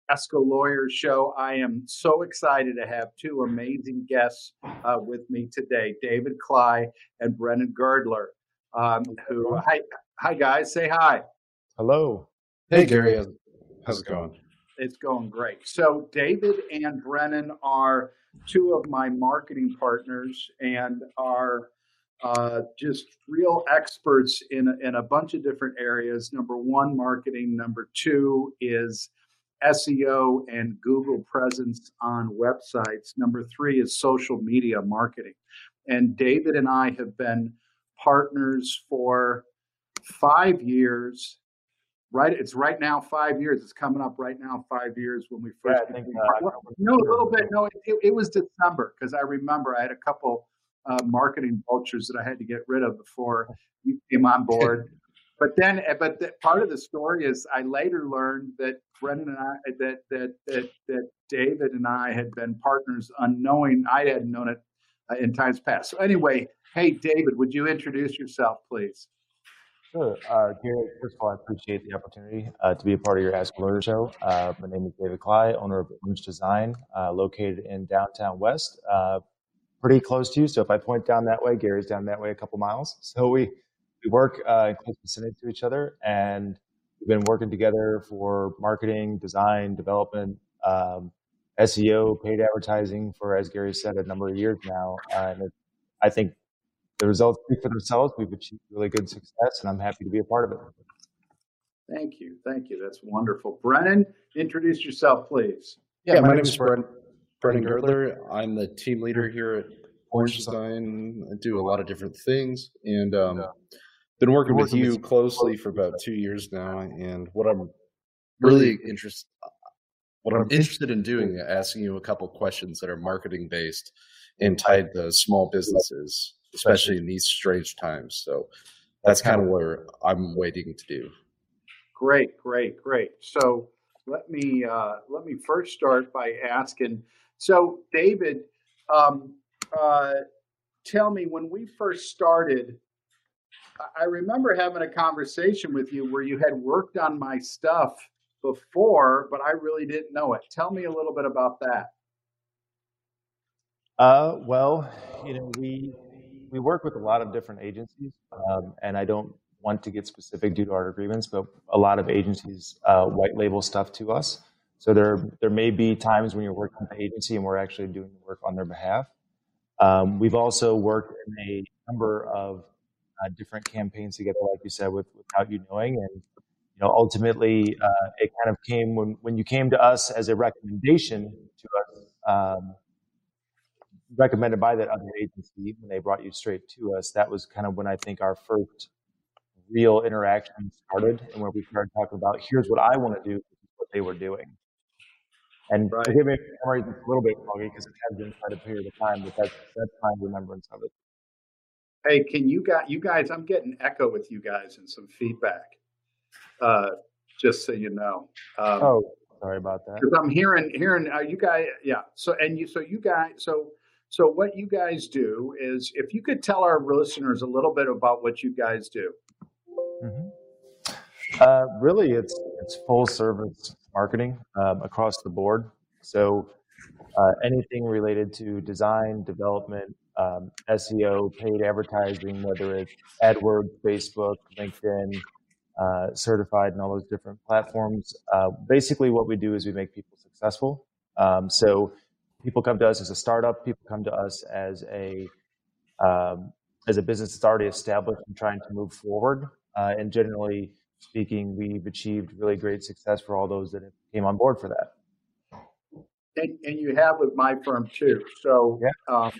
Esco Lawyers Show. I am so excited to have two amazing guests with me today, David Cly and Brennan Girdler. Hi guys, say hi. Hello. Hey, Gary, how's it going? It's going great. So David and Brennan are two of my marketing partners and are just real experts in a bunch of different areas. Number one, marketing. Number two is SEO and Google presence on websites. Number three is social media marketing. And David and I have been partners for 5 years. Right, it's right now 5 years. It's coming up right now 5 years when we first. I think, no, a little bit. No, it was December because I remember I had a couple marketing vultures that I had to get rid of before you came on board. But part of the story is I later learned that Brendan and I, that David and I had been partners unknowing. I hadn't known it in times past. So anyway, hey David, would you introduce yourself, please? Sure. Gary, first of all, I appreciate the opportunity to be a part of your Ask a Lawyer show. My name is David Cly, owner of Orange Design, located in downtown West, pretty close to you. So if I point down that way, Gary's down that way a couple miles. So we work in close vicinity to each other, and we've been working together for marketing, design, development, SEO, paid advertising for, as Gary said, a number of years now. And I think the results speak for themselves. We've achieved really good success, and I'm happy to be a part of it. Thank you. That's wonderful. Brennan, introduce yourself, please. Yeah, my name is Brennan Girdler. I'm the team leader here at Orange Design. I do a lot of different things, and been working with you closely for about 2 years now. And what I'm interested in doing is asking you a couple questions that are marketing based and tied to small businesses, especially in these strange times. So that's kind of where I'm waiting to do. Great. So let me first start by asking. So David, tell me, when we first started, I remember having a conversation with you where you had worked on my stuff before, but I really didn't know it. Tell me a little bit about that. Well, we work with a lot of different agencies, and I don't want to get specific due to our agreements, but a lot of agencies white label stuff to us. So there may be times when you're working with the agency and we're actually doing the work on their behalf. We've also worked in a number of different campaigns together, like you said, without you knowing. And ultimately, it kind of came when you came to us as a recommendation to us. Recommended by that other agency when they brought you straight to us. That was kind of when I think our first real interaction started, and where we started talking about, here's what I want to do, what they were doing. And forgive me if the memory is a little bit foggy because it has been quite a period of time, but that's my remembrance of it. Hey, you guys, I'm getting echo with you guys and some feedback. Just so you know. Sorry about that. Because I'm hearing you guys, yeah. So what you guys do is, if you could tell our listeners a little bit about what you guys do. Mm-hmm. Really, it's full service marketing across the board. So anything related to design, development, SEO, paid advertising, whether it's AdWords, Facebook, LinkedIn, certified, and all those different platforms. Basically, what we do is we make people successful. So people come to us as a startup. People come to us as a business that's already established and trying to move forward. And generally speaking, we've achieved really great success for all those that came on board for that. And you have with my firm too. So yeah.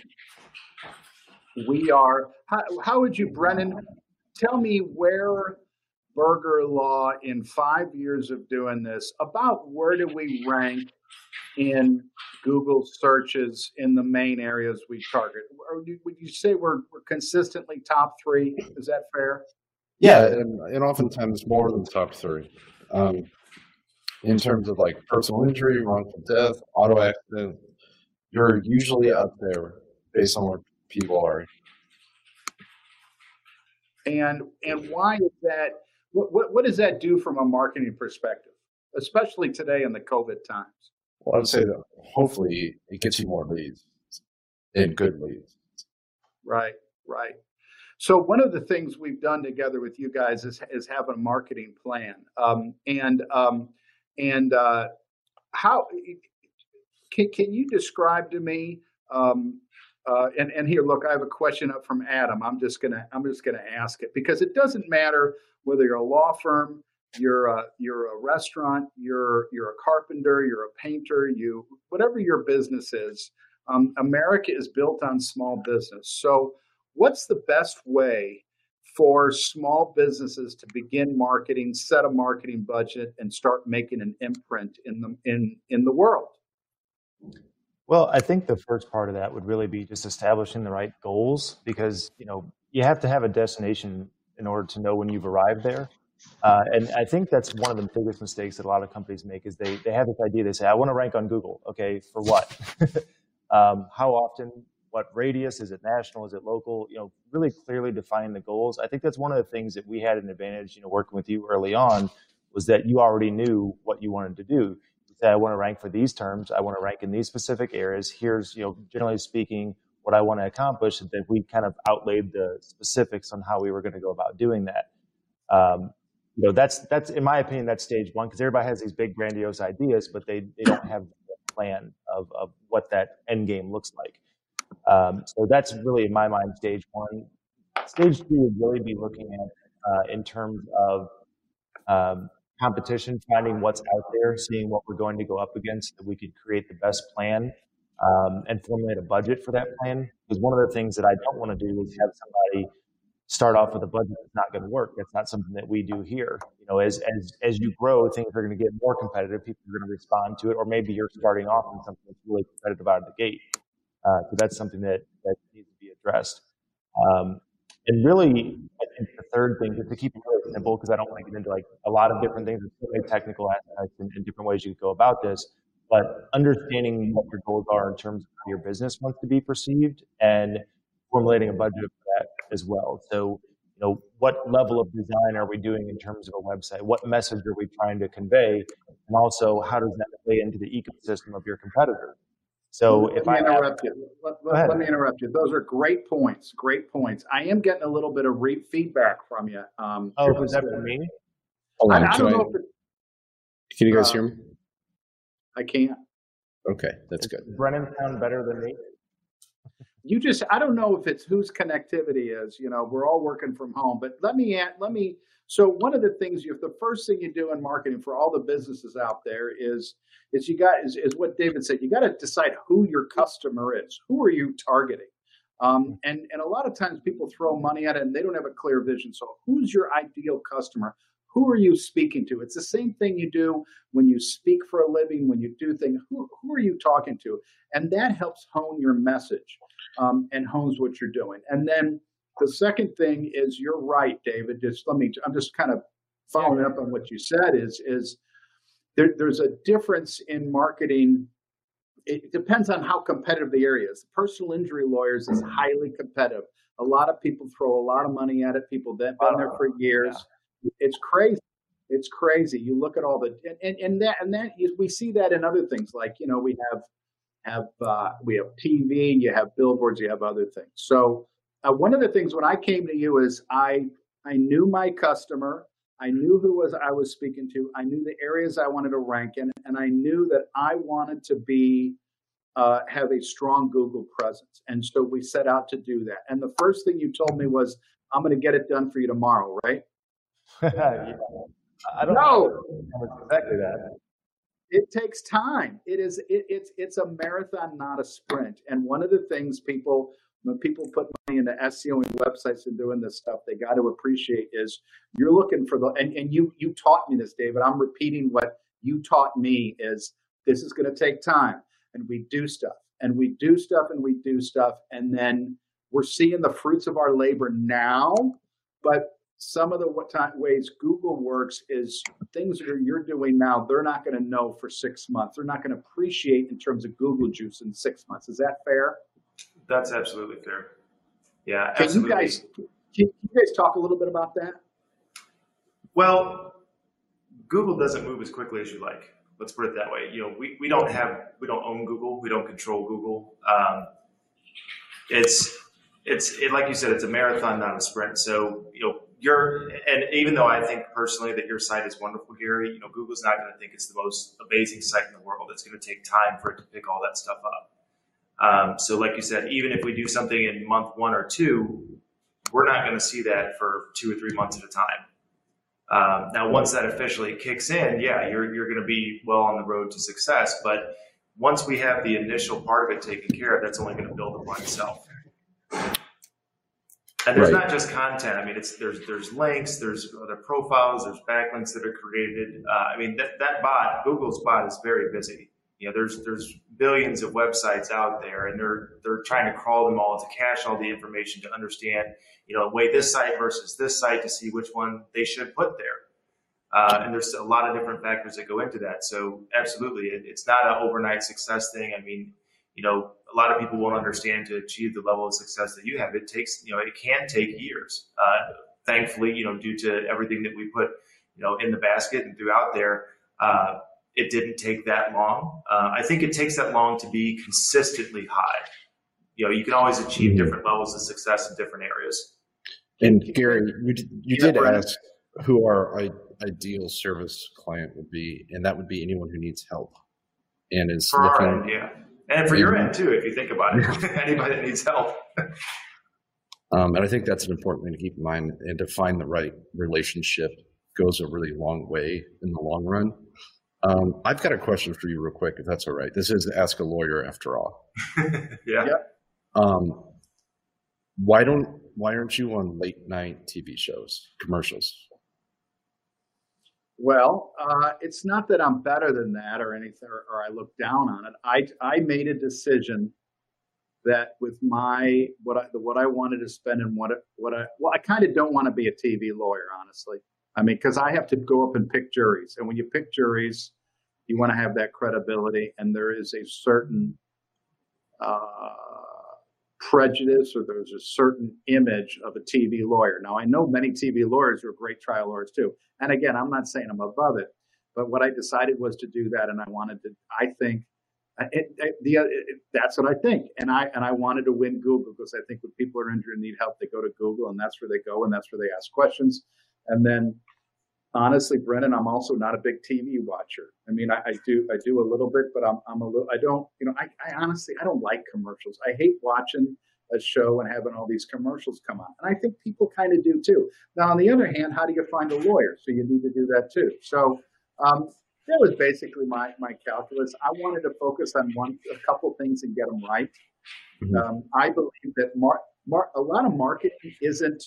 We are. How would you, Brennan? Tell me where Burger Law, in 5 years of doing this, about where do we rank in Google searches in the main areas we target? Or would you say we're consistently top 3? Is that fair? Yeah, and oftentimes more than top 3. In terms of like personal injury, wrongful death, auto accident, you're usually up there based on where people are. And why is that? What does that do from a marketing perspective? especially today in the COVID times. Well, I'd say that hopefully it gets you more leads and good leads. Right, right. So one of the things we've done together with you guys is have a marketing plan. How can you describe to me? And here, look, I have a question up from Adam. I'm just gonna ask it because it doesn't matter whether you're a law firm, you're a restaurant, you're a carpenter, you're a painter, whatever your business is. America is built on small business. So, what's the best way for small businesses to begin marketing, set a marketing budget, and start making an imprint in the world? Well, I think the first part of that would really be just establishing the right goals, because you have to have a destination in order to know when you've arrived there. And I think that's one of the biggest mistakes that a lot of companies make is they have this idea. They say, I want to rank on Google. Okay, for what? How often? What radius? Is it national? Is it local? Really clearly defining the goals. I think that's one of the things that we had an advantage, working with you early on, was that you already knew what you wanted to do. You said, I want to rank for these terms. I want to rank in these specific areas. Here's, generally speaking, what I want to accomplish. That we kind of outlaid the specifics on how we were going to go about doing that. That's in my opinion, that's stage one, because everybody has these big grandiose ideas, but they don't have a plan of what that end game looks like. So that's really, in my mind, stage one. Stage two would really be looking at in terms of competition, finding what's out there, seeing what we're going to go up against, so that we could create the best plan and formulate a budget for that plan. Because one of the things that I don't want to do is have somebody start off with a budget that's not going to work. That's not something that we do here. As you grow, things are going to get more competitive. People are going to respond to it, or maybe you're starting off in something that's really competitive out of the gate. So that's something that needs to be addressed. And really, I think the third thing, just to keep it really simple, because I don't want to get into like a lot of different things, there's so many technical aspects and different ways you could go about this, but understanding what your goals are in terms of how your business wants to be perceived and formulating a budget for that as well. So, what level of design are we doing in terms of a website? What message are we trying to convey? And also, how does that play into the ecosystem of your competitors? So let me interrupt you. Those are great points. Great points. I am getting a little bit of feedback from you. Was that for me? Hold on. I don't know can you guys hear me? I can't. Okay, that's good. Does Brennan sound better than me? I don't know if it's whose connectivity is, we're all working from home, but so one of the things the first thing you do in marketing for all the businesses out there is what David said. You got to decide who your customer is. Who are you targeting? And a lot of times people throw money at it and they don't have a clear vision. So who's your ideal customer? Who are you speaking to? It's the same thing you do when you speak for a living, when you do things. Who are you talking to? And that helps hone your message and hones what you're doing. And then the second thing is, you're right, David. I'm just kind of following up on what you said. Is there's a difference in marketing. It depends on how competitive the area is. Personal injury lawyers is highly competitive. A lot of people throw a lot of money at it. People that have been there for years. Yeah. It's crazy. It's crazy. You look at all the we see that in other things, like we have TV, you have billboards, you have other things. So one of the things when I came to you is I knew my customer, I knew who I was speaking to, I knew the areas I wanted to rank in, and I knew that I wanted to have a strong Google presence. And so we set out to do that. And the first thing you told me was, I'm going to get it done for you tomorrow, right? Yeah. I don't know exactly that. It takes time. It's a marathon, not a sprint. And one of the things when people put money into SEO and websites and doing this stuff, they got to appreciate is you're looking for and you taught me this, David. I'm repeating what you taught me is this is going to take time, and we do stuff and we do stuff and we do stuff. And then we're seeing the fruits of our labor now, but some of the ways Google works is things that you're doing now, they're not going to know for 6 months. They're not going to appreciate in terms of Google juice in 6 months. Is that fair? That's absolutely fair. Yeah, can absolutely. You guys talk a little bit about that? Well, Google doesn't move as quickly as you like. Let's put it that way. We don't own Google. We don't control Google. It's like you said, it's a marathon, not a sprint. So, and even though I think personally that your site is wonderful, Gary, Google's not going to think it's the most amazing site in the world. It's going to take time for it to pick all that stuff up. So like you said, even if we do something in month 1 or 2, we're not going to see that for 2 or 3 months at a time. Now, once that officially kicks in, yeah, you're going to be well on the road to success. But once we have the initial part of it taken care of, that's only going to build upon itself. And there's not just content. I mean, there's links, there's other profiles, there's backlinks that are created. That bot, Google's bot, is very busy. There's billions of websites out there, and they're trying to crawl them all to cache all the information to understand, weigh this site versus this site to see which one they should put there. And there's a lot of different factors that go into that. So absolutely, it's not an overnight success thing. I mean, a lot of people won't understand to achieve the level of success that you have. It takes, it can take years. Thankfully, due to everything that we put, in the basket and throughout there, it didn't take that long. I think it takes that long to be consistently high. You can always achieve different levels of success in different areas. And Gary, you did ask who our ideal service client would be, and that would be anyone who needs help and is for looking. Our end, yeah. And for your end too, if you think about it, anybody that needs help. And I think that's an important thing to keep in mind, and to find the right relationship goes a really long way in the long run. I've got a question for you real quick, if that's all right. This is Ask a Lawyer after all. Yeah. Why aren't you on late night TV shows, commercials? Well, it's not that I'm better than that or anything, or I look down on it. I made a decision that with what I wanted to spend and I kind of don't want to be a TV lawyer, honestly. I mean, because I have to go up and pick juries, and when you pick juries, you want to have that credibility, and there is a certain prejudice, or there's a certain image of a TV lawyer. Now, I know many TV lawyers are great trial lawyers too. And again, I'm not saying I'm above it, but what I decided was to do that. And that's what I think. And I wanted to win Google, because I think when people are injured and need help, they go to Google, and that's where they go, and that's where they ask questions. And then honestly, Brennan, I'm also not a big TV watcher. I mean, I do a little bit, but I honestly don't like commercials. I hate watching a show and having all these commercials come on. And I think people kind of do too. Now, on the other hand, how do you find a lawyer? So you need to do that too. So that was basically my calculus. I wanted to focus on a couple things and get them right. Mm-hmm. I believe that a lot of marketing isn't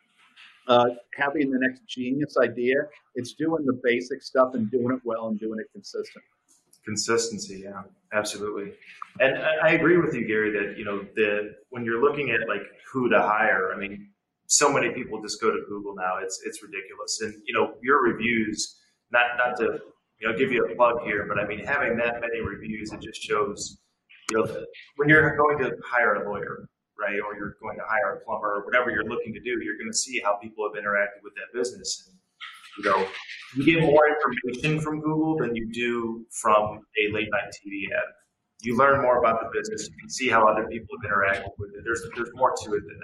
having the next genius idea. It's doing the basic stuff and doing it well and doing it consistent. Consistency, yeah, absolutely. And I agree with you, Gary, that when you're looking at like who to hire, I mean, so many people just go to Google now. It's ridiculous. And your reviews, not to give you a plug here, but I mean, having that many reviews, it just shows when you're going to hire a lawyer, right, or you're going to hire a plumber, or whatever you're looking to do, you're going to see how people have interacted with that business. And, you get more information from Google than you do from a late night TV ad. You learn more about the business. You can see how other people have interacted with it. There's more to it than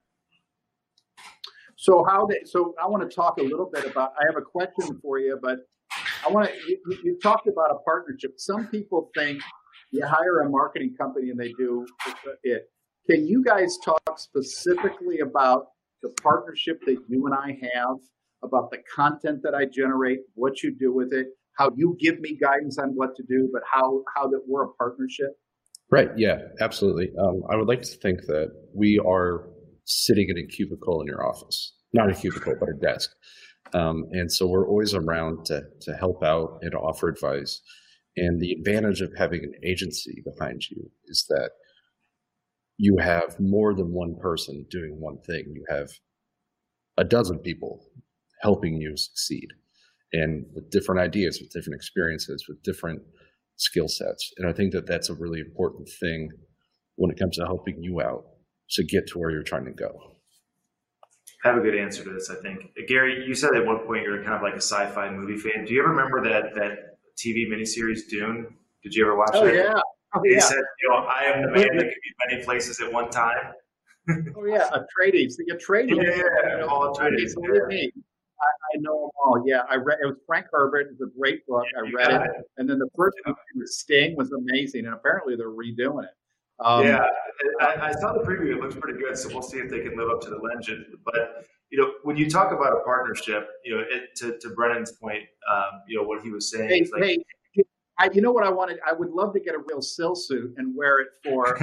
that. So I want to talk a little bit about. I have a question for you, but I want to. You talked about a partnership. Some people think you hire a marketing company and they do it. Can you guys talk specifically about the partnership that you and I have, about the content that I generate, what you do with it, how you give me guidance on what to do, but how that we're a partnership? Right. Yeah, absolutely. I would like to think that we are sitting in a cubicle in your office, not a cubicle, but a desk. And so we're always around to help out and offer advice. And the advantage of having an agency behind you is that you have more than one person doing one thing. You have a dozen people helping you succeed, and with different ideas, with different experiences, with different skill sets. And I think that that's a really important thing when it comes to helping you out to get to where you're trying to go. have a good answer to this, I think. Gary, you said at one point you were kind of like a sci-fi movie fan. Do you ever remember that TV miniseries Dune? Did you ever watch Oh that? yeah. Oh He yeah. said, I am the man that can be many places at one time. Oh yeah. Atreides. The Atreides. Yeah, Paul Atreides. Believe me, I know them all. Yeah, I read. It was Frank Herbert. It's a great book. I read it, and then the first movie with Sting was amazing, and apparently they're redoing it. Yeah, I saw the preview. It looks pretty good, so we'll see if they can live up to the legend. But when you talk about a partnership, to Brennan's point, what he was saying is like, you know what I wanted? I would love to get a real Sill suit and wear it for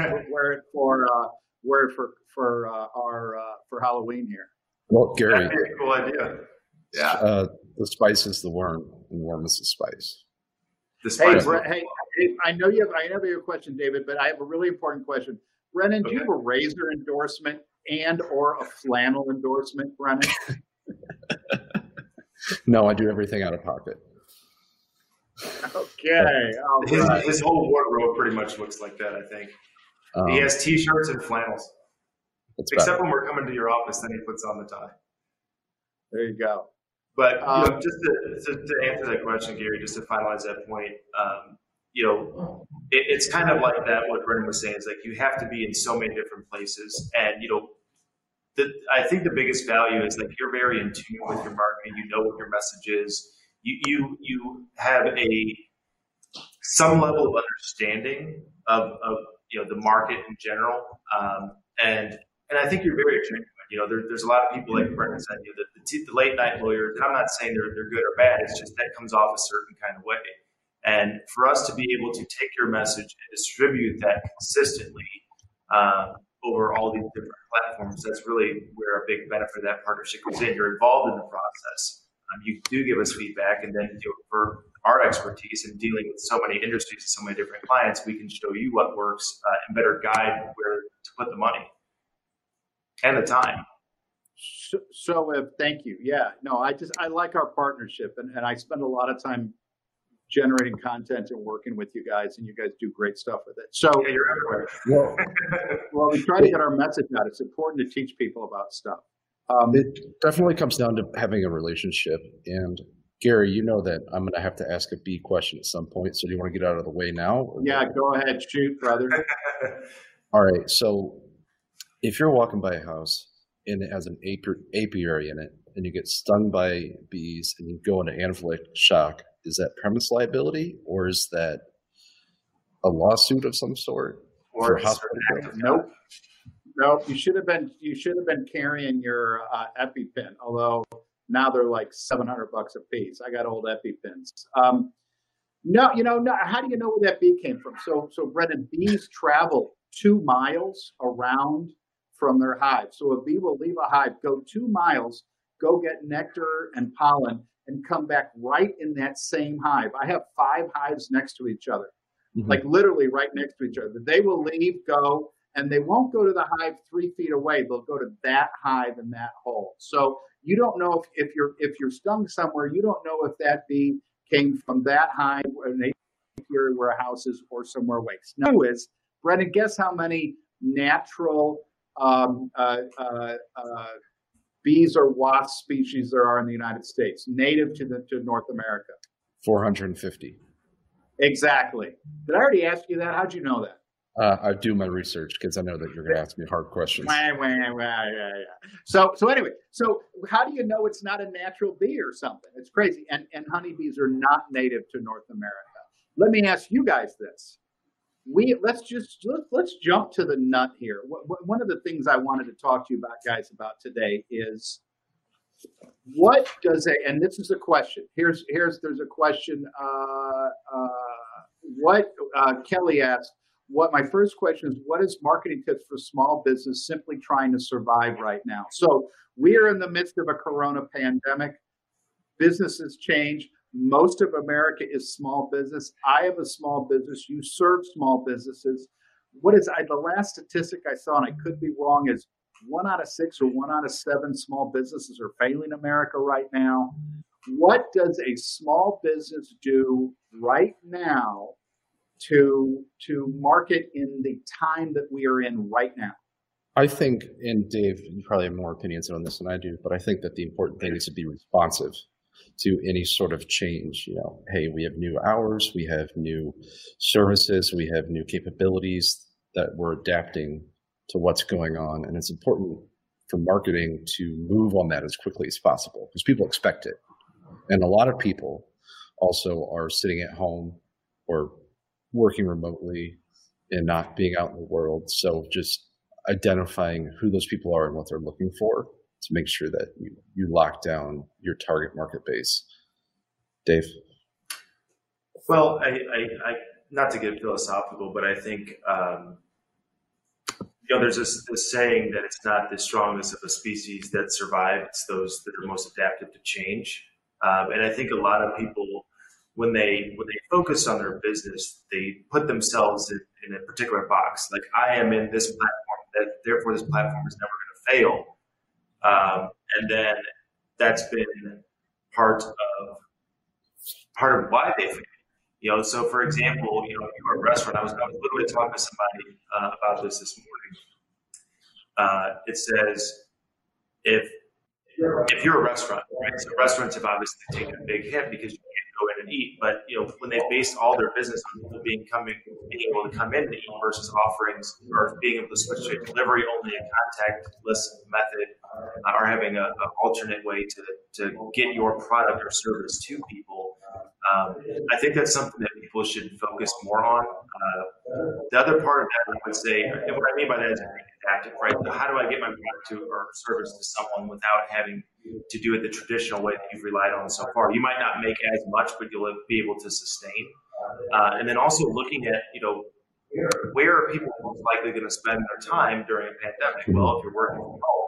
Halloween here. Well, Gary, that'd be a cool idea. Yeah, the spice is the worm, and the worm is the spice. The spice. Hey, I know you have your question, David, but I have a really important question. Brennan, do you have a razor endorsement and or a flannel endorsement, Brennan? No, I do everything out of pocket. Okay. His whole wardrobe pretty much looks like that, I think. He has T-shirts and flannels. Except when we're coming to your office, then he puts on the tie. There you go. But just to answer that question, Gary, just to finalize that point, it's kind of like that. What Brennan was saying is like you have to be in so many different places, and I think the biggest value is like you're very in tune with your marketing. You know what your message is. You have some level of understanding of the market in general, and I think you're very genuine. There's a lot of people like Brennan said, the late night lawyers. And I'm not saying they're good or bad. It's just that comes off a certain kind of way. And for us to be able to take your message and distribute that consistently over all these different platforms, that's really where a big benefit of that partnership comes in. You're involved in the process. You do give us feedback, and then for our expertise in dealing with so many industries and so many different clients, we can show you what works and better guide where to put the money and the time. Thank you. Yeah, no, I like our partnership, and I spend a lot of time generating content and working with you guys, and you guys do great stuff with it. So yeah, you're everywhere. Well, we try to get our message out. It's important to teach people about stuff. It definitely comes down to having a relationship. And Gary, you know that I'm going to have to ask a B question at some point. So do you want to get out of the way now? Yeah, go ahead. Shoot, brother. All right. So if you're walking by a house and it has an apiary in it and you get stung by bees and you go into anaphylactic shock, is that premise liability or is that a lawsuit of some sort? Or Nope. You should have been carrying your EpiPen, although now they're like $700 a piece. I got old EpiPens. No. How do you know where that bee came from? So Brennan, bees travel 2 miles around from their hive. So a bee will leave a hive, go 2 miles, go get nectar and pollen, and come back right in that same hive. I have 5 hives next to each other, like literally right next to each other. They will leave, go, and they won't go to the hive 3 feet away. They'll go to that hive in that hole. So you don't know if you're stung somewhere, you don't know if that bee came from that hive, an apiary where a house is, or somewhere away. Now is, Brennan, guess how many natural bees or wasp species there are in the United States, native to North America? 450. Exactly. Did I already ask you that? How'd you know that? I do my research because I know that you're going to ask me hard questions. So anyway, how do you know it's not a natural bee or something? It's crazy. And honeybees are not native to North America. Let me ask you guys this. Let's jump to the nut here. One of the things I wanted to talk to you about today is what does and this is a question. There's a question. Kelly asked. My first question is, what is marketing tips for small business simply trying to survive right now? So we are in the midst of a corona pandemic. Businesses change. Most of America is small business. I have a small business. You serve small businesses. The last statistic I saw, and I could be wrong, is 1 out of 6 or 1 out of 7 small businesses are failing America right now. What does a small business do right now to market in the time that we are in right now? I think, and Dave, you probably have more opinions on this than I do, but I think that the important thing is to be responsive to any sort of change. Hey, we have new hours, we have new services, we have new capabilities that we're adapting to what's going on. And it's important for marketing to move on that as quickly as possible because people expect it. And a lot of people also are sitting at home or working remotely and not being out in the world. So just identifying who those people are and what they're looking for to make sure that you lock down your target market base. Dave? Well, I not to get philosophical, but I think, there's this saying that it's not the strongest of a species that survive, it's those that are most adaptive to change. And I think a lot of people, when they focus on their business, they put themselves in a particular box. Like, I am in this platform, therefore this platform is never going to fail. And then that's been part of why they fail. So for example, if you're a restaurant, I was literally talking to somebody about this morning. It says if you're a restaurant, right? So restaurants have obviously taken a big hit because you can't go in and eat. But when they base all their business on people being able to come in and eat versus offerings or being able to switch to a delivery only, a contactless method, or having an alternate way to get your product or service to people, I think that's something that people should focus more on. The other part of that, I would say, and what I mean by that is being adaptive, right? So how do I get my product or service to someone without having to do it the traditional way that you've relied on so far? You might not make as much, but you'll be able to sustain. And then also looking at, where are people most likely going to spend their time during a pandemic? Well, if you're working from home,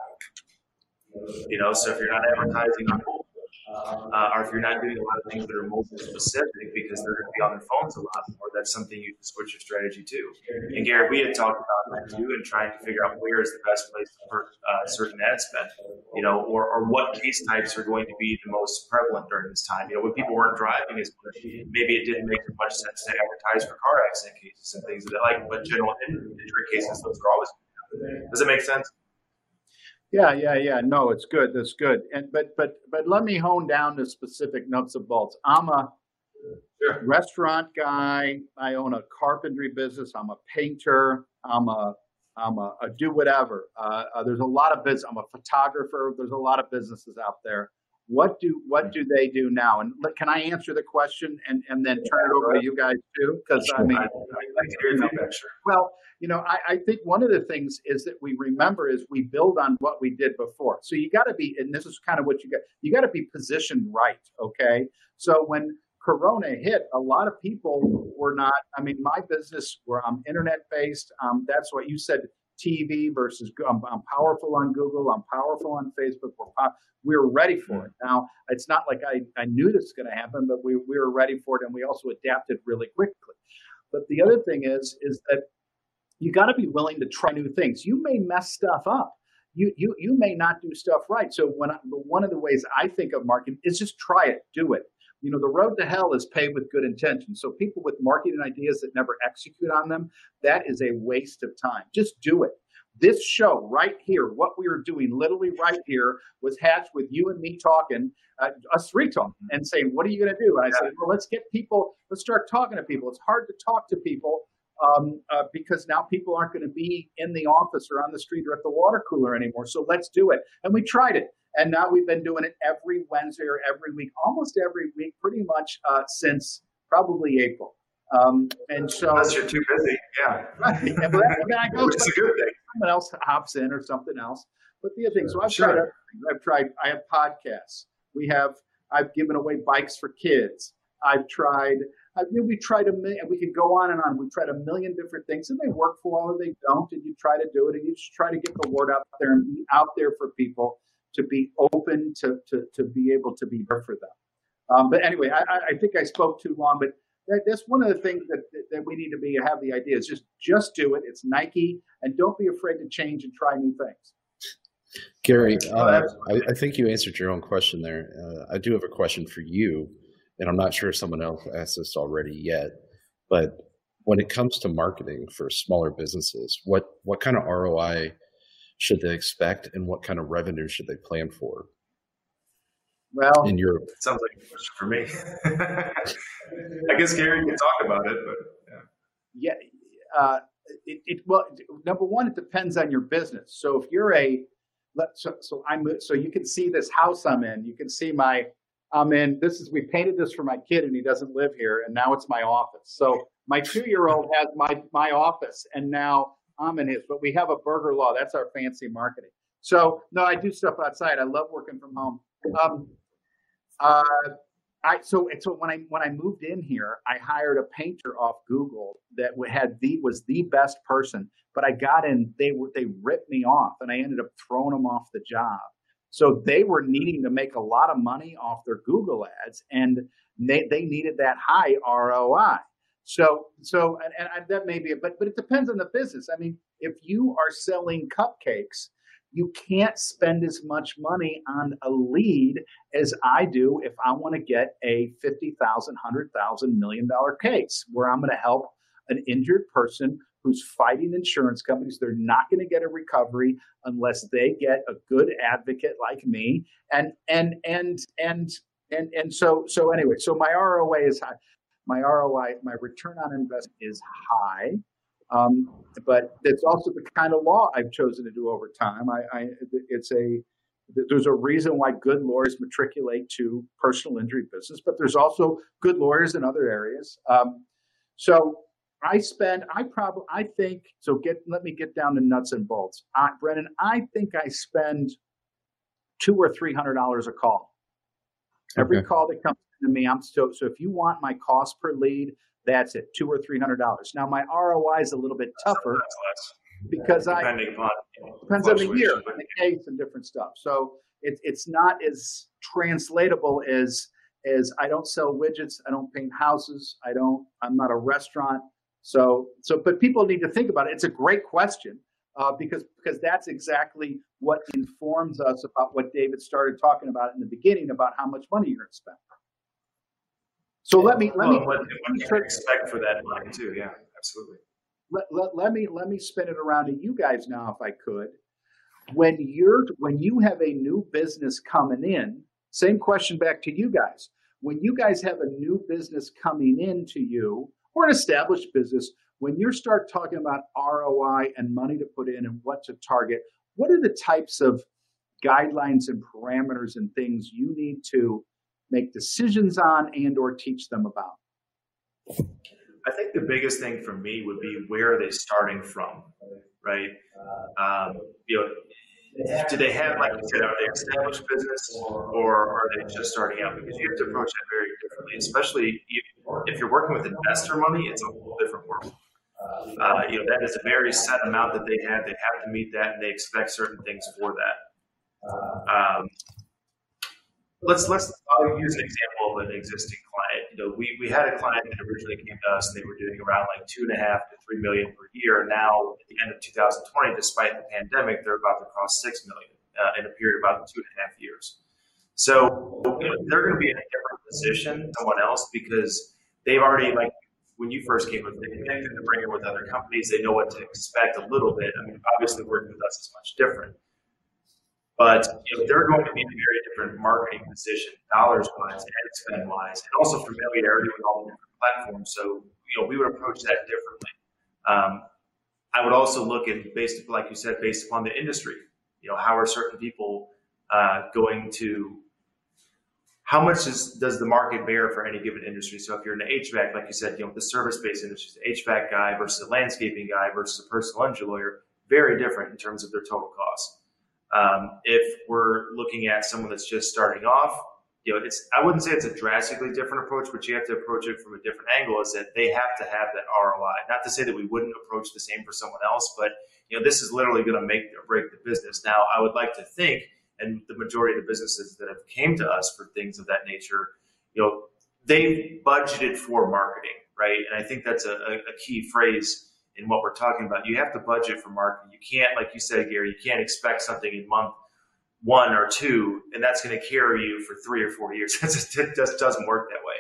so if you're not advertising on mobile, or if you're not doing a lot of things that are mobile specific because they're going to be on their phones a lot more, that's something you can switch your strategy to. And Gary, we had talked about that too, and trying to figure out where is the best place for certain ad spend, or what case types are going to be the most prevalent during this time. When people weren't driving as much, maybe it didn't make as much sense to advertise for car accident cases and things of that like. But general injury cases, those are always. Does it make sense? Yeah. No, it's good. That's good. And but let me hone down to specific nuts and bolts. I'm a restaurant guy. I own a carpentry business. I'm a painter. I'm a do whatever. There's a lot of business. I'm a photographer. There's a lot of businesses out there. What do they do now? And can I answer the question and then turn it over to you guys too? Because I mean, well, I think one of the things is that we remember is we build on what we did before. So you got to be, and this is kind of what you got to be positioned right. Okay. So when Corona hit, a lot of people were not, my business where I'm internet based, that's what you said, TV versus I'm powerful on Google, I'm powerful on Facebook. We were ready for it. Now, it's not like I knew this was going to happen, but we were ready for it, and we also adapted really quickly. But the other thing is that you got to be willing to try new things. You may mess stuff up. You may not do stuff right. So one of the ways I think of marketing is just try it, do it. The road to hell is paved with good intentions. So people with marketing ideas that never execute on them, that is a waste of time. Just do it. This show right here, what we were doing literally right here, was hatched with you and me talking, us three talking, and saying, what are you going to do? And I said, well, let's start talking to people. It's hard to talk to people because now people aren't going to be in the office or on the street or at the water cooler anymore. So let's do it. And we tried it. And now we've been doing it every Wednesday or every week, almost every week, pretty much since probably April. And so unless you're too busy, yeah. Right. And then I go, it's a good thing. Someone else hops in or something else. But the other thing, so I've tried. I have podcasts. I've given away bikes for kids. We tried we could go on and on. We tried a million different things, and they work for a while, or they don't. And you try to do it, and you just try to get the word out there and be out there for people to be open to be able to be there for them. But anyway, I think I spoke too long, but that's one of the things that we need to have the idea is just do it. It's Nike, and don't be afraid to change and try new things. Gary, I think you answered your own question there. I do have a question for you, and I'm not sure if someone else asked this already yet, but when it comes to marketing for smaller businesses, what kind of ROI should they expect, and what kind of revenue should they plan for? Well, In your Sounds like a question for me. I guess Gary can talk about it, but yeah. yeah, well, number one, it depends on your business. So if you're so you can see this house I'm in. You can see I'm in. We painted this for my kid, and he doesn't live here, and now it's my office. So my 2-year-old has my office, and now I'm in his. But we have a burger law. That's our fancy marketing. So no, I do stuff outside. I love working from home. So when I moved in here, I hired a painter off Google that was the best person. But I got in, they ripped me off, and I ended up throwing them off the job. So they were needing to make a lot of money off their Google ads, and they needed that high ROI. So that may be but it depends on the business. I mean, if you are selling cupcakes, you can't spend as much money on a lead as I do if I want to get a $50,000, $100,000, $1 million case where I'm going to help an injured person who's fighting insurance companies. They're not going to get a recovery unless they get a good advocate like me. And so anyway, so my ROI is high. My return on investment is high. But it's also the kind of law I've chosen to do over time. There's a reason why good lawyers matriculate to personal injury business, but there's also good lawyers in other areas. So let me get down to nuts and bolts. Brennan, I think I spend $200 or $300 a call. Every call that comes to me, so if you want my cost per lead, that's it, $200 or $300. Now my ROI is a little bit tougher because depends on the year, and the case, and different stuff. So it's not as translatable as I don't sell widgets, I don't paint houses, I'm not a restaurant. But people need to think about it. It's a great question because that's exactly what informs us about what David started talking about in the beginning about how much money you're going to spend. So let me what you can expect for that money too. Yeah, absolutely. Let me spin it around to you guys now, if I could. When you have a new business coming in, same question back to you guys. When you guys have a new business coming into you, or an established business, when you start talking about ROI and money to put in and what to target, what are the types of guidelines and parameters and things you need to make decisions on and or teach them about? I think the biggest thing for me would be, where are they starting from, right? Do they have, like you said, are they established business, or are they just starting out? Because you have to approach that very differently, especially if you're working with investor money. It's a whole different world. That is a very set amount that they have. They have to meet that, and they expect certain things for that. I'll use an example of an existing client. We had a client that originally came to us, and they were doing around like $2.5 to $3 million per year. Now, at the end of 2020, despite the pandemic, they're about to cross $6 million in a period of about 2.5 years. So they're going to be in a different position than someone else, because they've already, like when you first came with, they connected to bring it with other companies. They know what to expect a little bit. I mean, obviously working with us is much different. But they're going to be in a very different marketing position, dollars-wise, ad spend-wise, and also familiarity with all the different platforms. So, we would approach that differently. I would also look at, like you said, based upon the industry. How are certain people going to? How much does the market bear for any given industry? So, if you're in the HVAC, like you said, the service-based industry, the HVAC guy versus a landscaping guy versus a personal injury lawyer, very different in terms of their total cost. If we're looking at someone that's just starting off, I wouldn't say it's a drastically different approach, but you have to approach it from a different angle, is that they have to have that ROI. Not to say that we wouldn't approach the same for someone else, but this is literally going to make or break the business. Now, I would like to think, and the majority of the businesses that have came to us for things of that nature, they've budgeted for marketing, right? And I think that's a key phrase in what we're talking about. You have to budget for marketing. You can't, like you said, Gary, you can't expect something in month 1 or 2, and that's going to carry you for 3 or 4 years. It just doesn't work that way.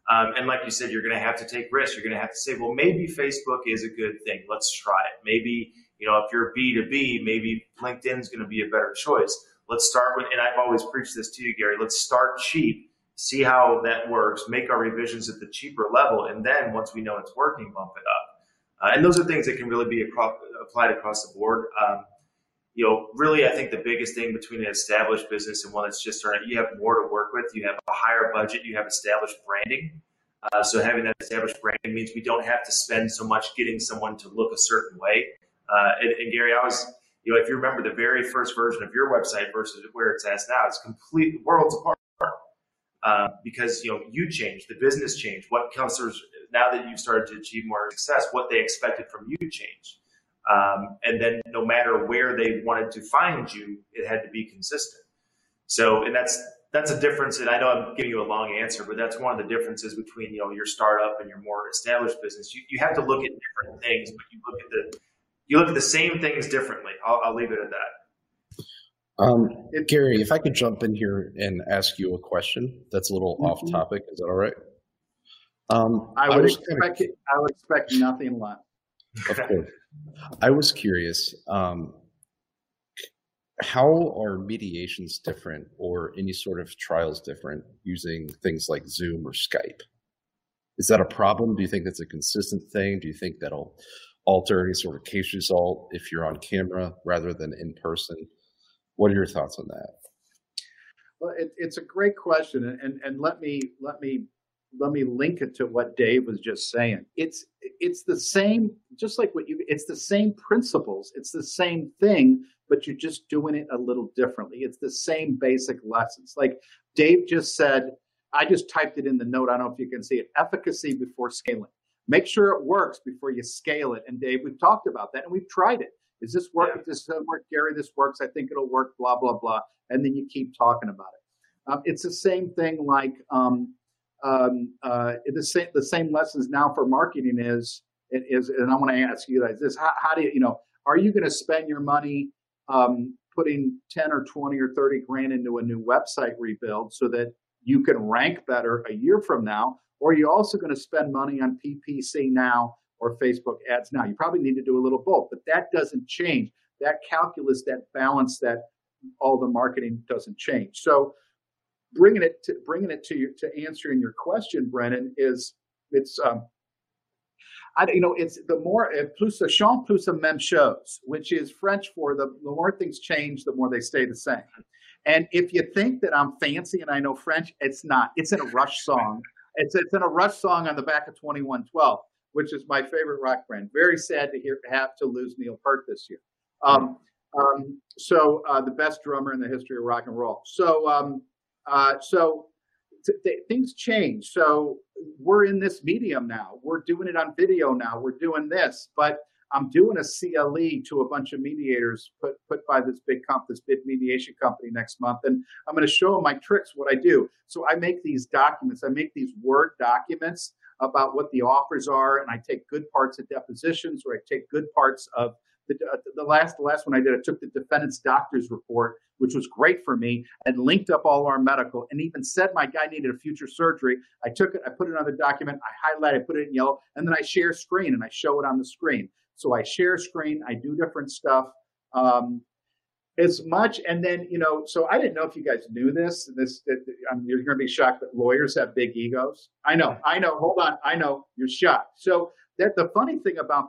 And like you said, you're going to have to take risks. You're going to have to say, well, maybe Facebook is a good thing. Let's try it. Maybe, if you're B2B, maybe LinkedIn's going to be a better choice. Let's start with, and I've always preached this to you, Gary, let's start cheap, see how that works, make our revisions at the cheaper level, and then once we know it's working, bump it up. And those are things that can really be applied across the board. Really, I think the biggest thing between an established business and one that's just starting, you have more to work with. You have a higher budget. You have established branding. So having that established branding means we don't have to spend so much getting someone to look a certain way. And Gary, if you remember the very first version of your website versus where it's at now, it's complete worlds apart. Because you changed, the business changed. What customers, now that you've started to achieve more success, what they expected from you changed. And then no matter where they wanted to find you, it had to be consistent. So, and that's a difference. And I know I'm giving you a long answer, but that's one of the differences between, your startup and your more established business. You have to look at different things, but you look at the same things differently. I'll leave it at that. Gary, if I could jump in here and ask you a question that's a little off topic, is that all right? I would expect nothing less. Of course. I was curious, how are mediations different or any sort of trials different using things like Zoom or Skype? Is that a problem? Do you think that's a consistent thing? Do you think that'll alter any sort of case result if you're on camera rather than in person? What are your thoughts on that? Well, it's a great question, and let me link it to what Dave was just saying. It's the same, just like it's the same principles. It's the same thing, but you're just doing it a little differently. It's the same basic lessons. Like Dave just said, I just typed it in the note. I don't know if you can see it. Efficacy before scaling. Make sure it works before you scale it. And Dave, we've talked about that and we've tried it. Is this work? If this doesn't work, Gary, this works. I think it'll work, blah, blah, blah. And then you keep talking about it. It's the same thing like the same lessons now for marketing is, and I want to ask you guys this: how do you, are you going to spend your money putting 10 or 20 or 30 grand into a new website rebuild so that you can rank better a year from now, or are you also going to spend money on PPC now or Facebook ads now? You probably need to do a little both, but that doesn't change. That calculus, that balance, that all the marketing doesn't change. So bringing it to answering your question, Brennan, it's the more plus the champ plus the même chose, which is French for the more things change, the more they stay the same. And if you think that I'm fancy and I know French, it's not. It's in a Rush song. It's in a Rush song on the back of 2112, which is my favorite rock band. Very sad to have to lose Neil Peart this year. So the best drummer in the history of rock and roll. So things change. So we're in this medium now. We're doing it on video now. We're doing this, but I'm doing a CLE to a bunch of mediators put by this big mediation company next month. And I'm going to show them my tricks, what I do. So I make these documents. I make these Word documents about what the offers are. And I take good parts of depositions, or I take good parts of the last one I did. I took the defendant's doctor's report, which was great for me, and linked up all our medical, and even said my guy needed a future surgery. I took it, I put it on the document, I highlight, I put it in yellow, and then I share screen and I show it on the screen. So I share screen, I do different stuff as much. And then, so I didn't know if you guys knew this. You're going to be shocked that lawyers have big egos. I know. Hold on. I know you're shocked. So the funny thing about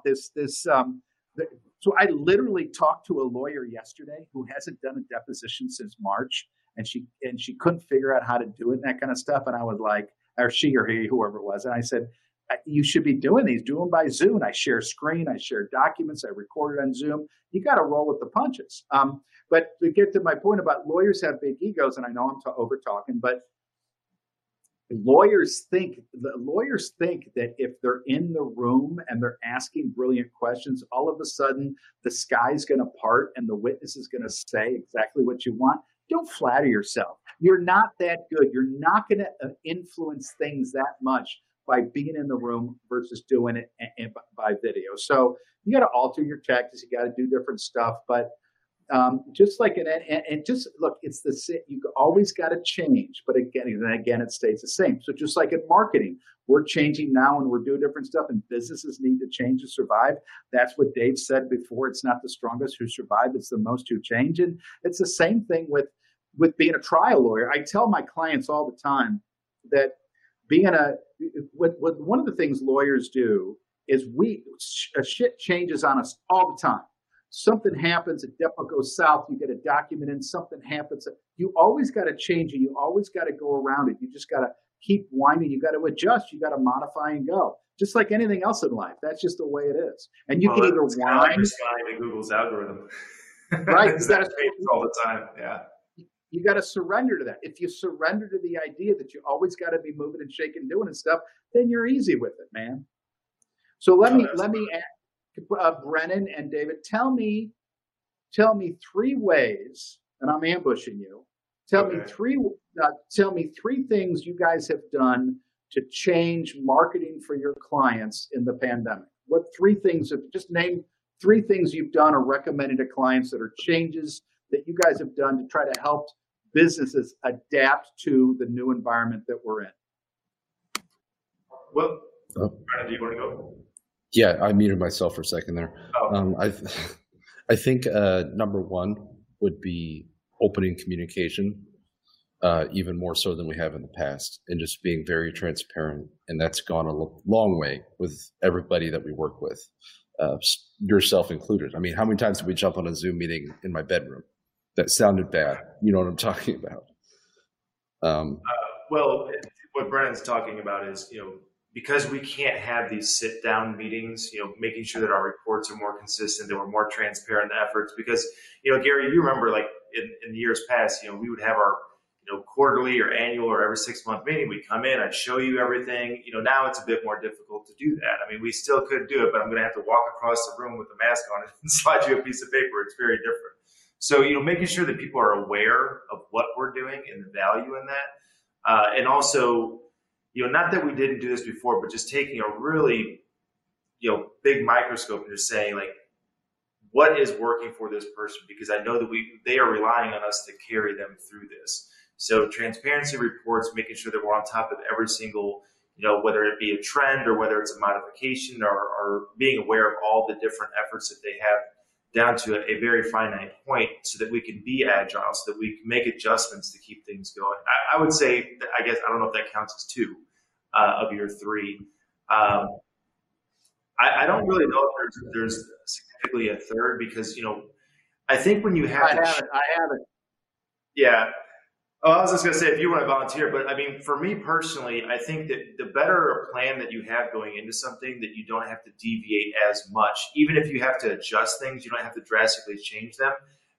so I literally talked to a lawyer yesterday who hasn't done a deposition since March, and she couldn't figure out how to do it and that kind of stuff. And I was like, or she or he, whoever it was, and I said, you should be doing these. Do them by Zoom. I share screen. I share documents. I record it on Zoom. You got to roll with the punches. But to get to my point about lawyers have big egos, and I know I'm over talking, but lawyers think that if they're in the room and they're asking brilliant questions, all of a sudden the sky's going to part and the witness is going to say exactly what you want. Don't flatter yourself. You're not that good. You're not going to influence things that much by being in the room versus doing it by video. So you got to alter your tactics. You got to do different stuff. But just like and just look, it's the same. You always got to change, but again, it stays the same. So just like in marketing, we're changing now and we're doing different stuff, and businesses need to change to survive. That's what Dave said before. It's not the strongest who survive; it's the most who change. And it's the same thing with being a trial lawyer. I tell my clients all the time that one of the things lawyers do is shit changes on us all the time. Something happens, a depo goes south, you get a document in, something happens. You always got to change it. You always got to go around it. You just got to keep winding. You got to adjust. You got to modify and go. Just like anything else in life. That's just the way it is. And you can either wind. Like responding to Google's algorithm. Right. That changes all the time. Yeah. You got to surrender to that. If you surrender to the idea that you always got to be moving and shaking, doing and stuff, then you're easy with it, man. So let me ask, Brennan and David, tell me 3 ways, and I'm ambushing you. Tell me three things you guys have done to change marketing for your clients in the pandemic. What 3 things? Just name 3 things you've done or recommended to clients that are changes that you guys have done to try to help businesses adapt to the new environment that we're in. Well, Brennan, do you want to go? Yeah, I muted myself for a second there. Oh. I think number 1 would be opening communication, even more so than we have in the past, and just being very transparent. And that's gone a long way with everybody that we work with, yourself included. I mean, how many times did we jump on a Zoom meeting in my bedroom? That sounded bad. You know what I'm talking about. Well, what Brennan's talking about is, because we can't have these sit-down meetings, making sure that our reports are more consistent, that we're more transparent in the efforts. Because, Gary, you remember, like in years past, we would have our, quarterly or annual or every 6-month meeting. We'd come in, I'd show you everything. Now it's a bit more difficult to do that. I mean, we still could do it, but I'm going to have to walk across the room with a mask on and slide you a piece of paper. It's very different. So, making sure that people are aware of what we're doing and the value in that. And also, not that we didn't do this before, but just taking a really, big microscope and just saying, like, what is working for this person? Because I know that they are relying on us to carry them through this. So transparency reports, making sure that we're on top of every single, whether it be a trend or whether it's a modification, or being aware of all the different efforts that they have down to a very finite point, so that we can be agile, so that we can make adjustments to keep things going. I would say, I guess, I don't know if that counts as 2 of your 3. I don't really know if there's significantly a third, because, I think when you have I have it. Yeah. Oh, I was just going to say, if you want to volunteer, but I mean, for me personally, I think that the better a plan that you have going into something, that you don't have to deviate as much. Even if you have to adjust things, you don't have to drastically change them.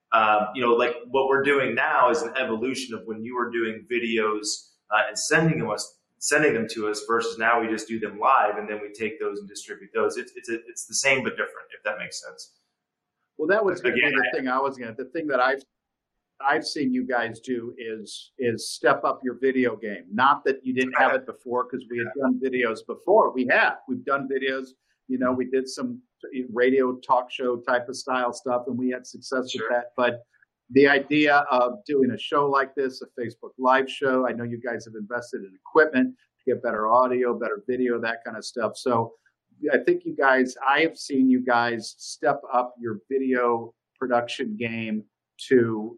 Like what we're doing now is an evolution of when you were doing videos and sending them to us, versus now we just do them live and then we take those and distribute those. It's the same but different, if that makes sense. Well, that was the thing that I've seen you guys do is step up your video game. Not that you didn't have it before, because we had done videos before. We've done videos. We did some radio talk show type of style stuff, and we had success with that. But the idea of doing a show like this, a Facebook Live show, I know you guys have invested in equipment to get better audio, better video, that kind of stuff. So I think I have seen you guys step up your video production game to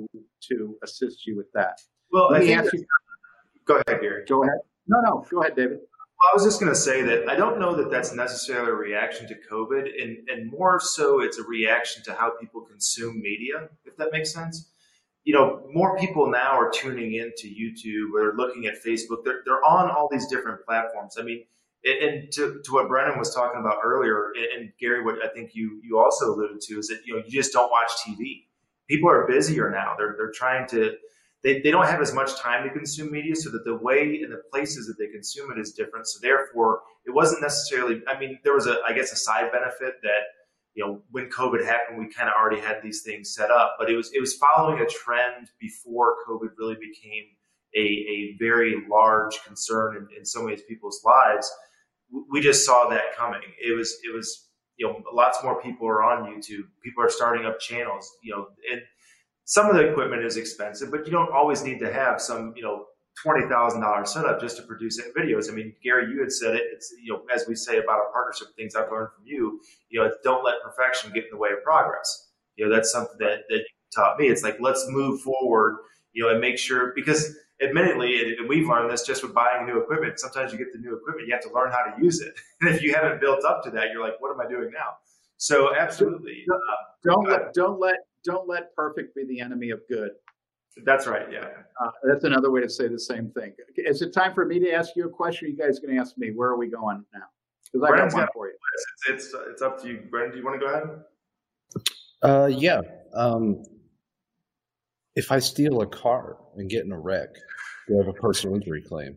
assist you with that. Well, let me ask you. Go ahead, Gary. Go ahead. No, go ahead, David. Well, I was just going to say that I don't know that that's necessarily a reaction to COVID, and more so it's a reaction to how people consume media, if that makes sense. More people now are tuning into YouTube or looking at Facebook. They're on all these different platforms. I mean, and to what Brennan was talking about earlier, and Gary, what I think you also alluded to, is that you just don't watch TV. People are busier now. They're trying to. They don't have as much time to consume media, so that the way and the places that they consume it is different. So therefore, it wasn't necessarily. I mean, there was a side benefit that when COVID happened, we kind of already had these things set up, but it was following a trend before COVID really became a very large concern in so many people's lives. We just saw that coming. It was lots more people are on YouTube. People are starting up channels, and some of the equipment is expensive, but you don't always need to have some, $20,000 setup just to produce videos. I mean, Gary, you had said it. It's, as we say about our partnership, things I've learned from you, it's don't let perfection get in the way of progress. That's something that you taught me. It's like, let's move forward, and make sure, because admittedly, and we've learned this just with buying new equipment. Sometimes you get the new equipment, you have to learn how to use it. And if you haven't built up to that, you're like, what am I doing now? So absolutely. Don't let perfect be the enemy of good. That's right. Yeah. That's another way to say the same thing. Is it time for me to ask you a question? Or you guys going to ask me? Where are we going now? Because I got one for you. It's up to you, Brendan. Do you want to go ahead? Yeah. If I steal a car and get in a wreck, do I have a personal injury claim?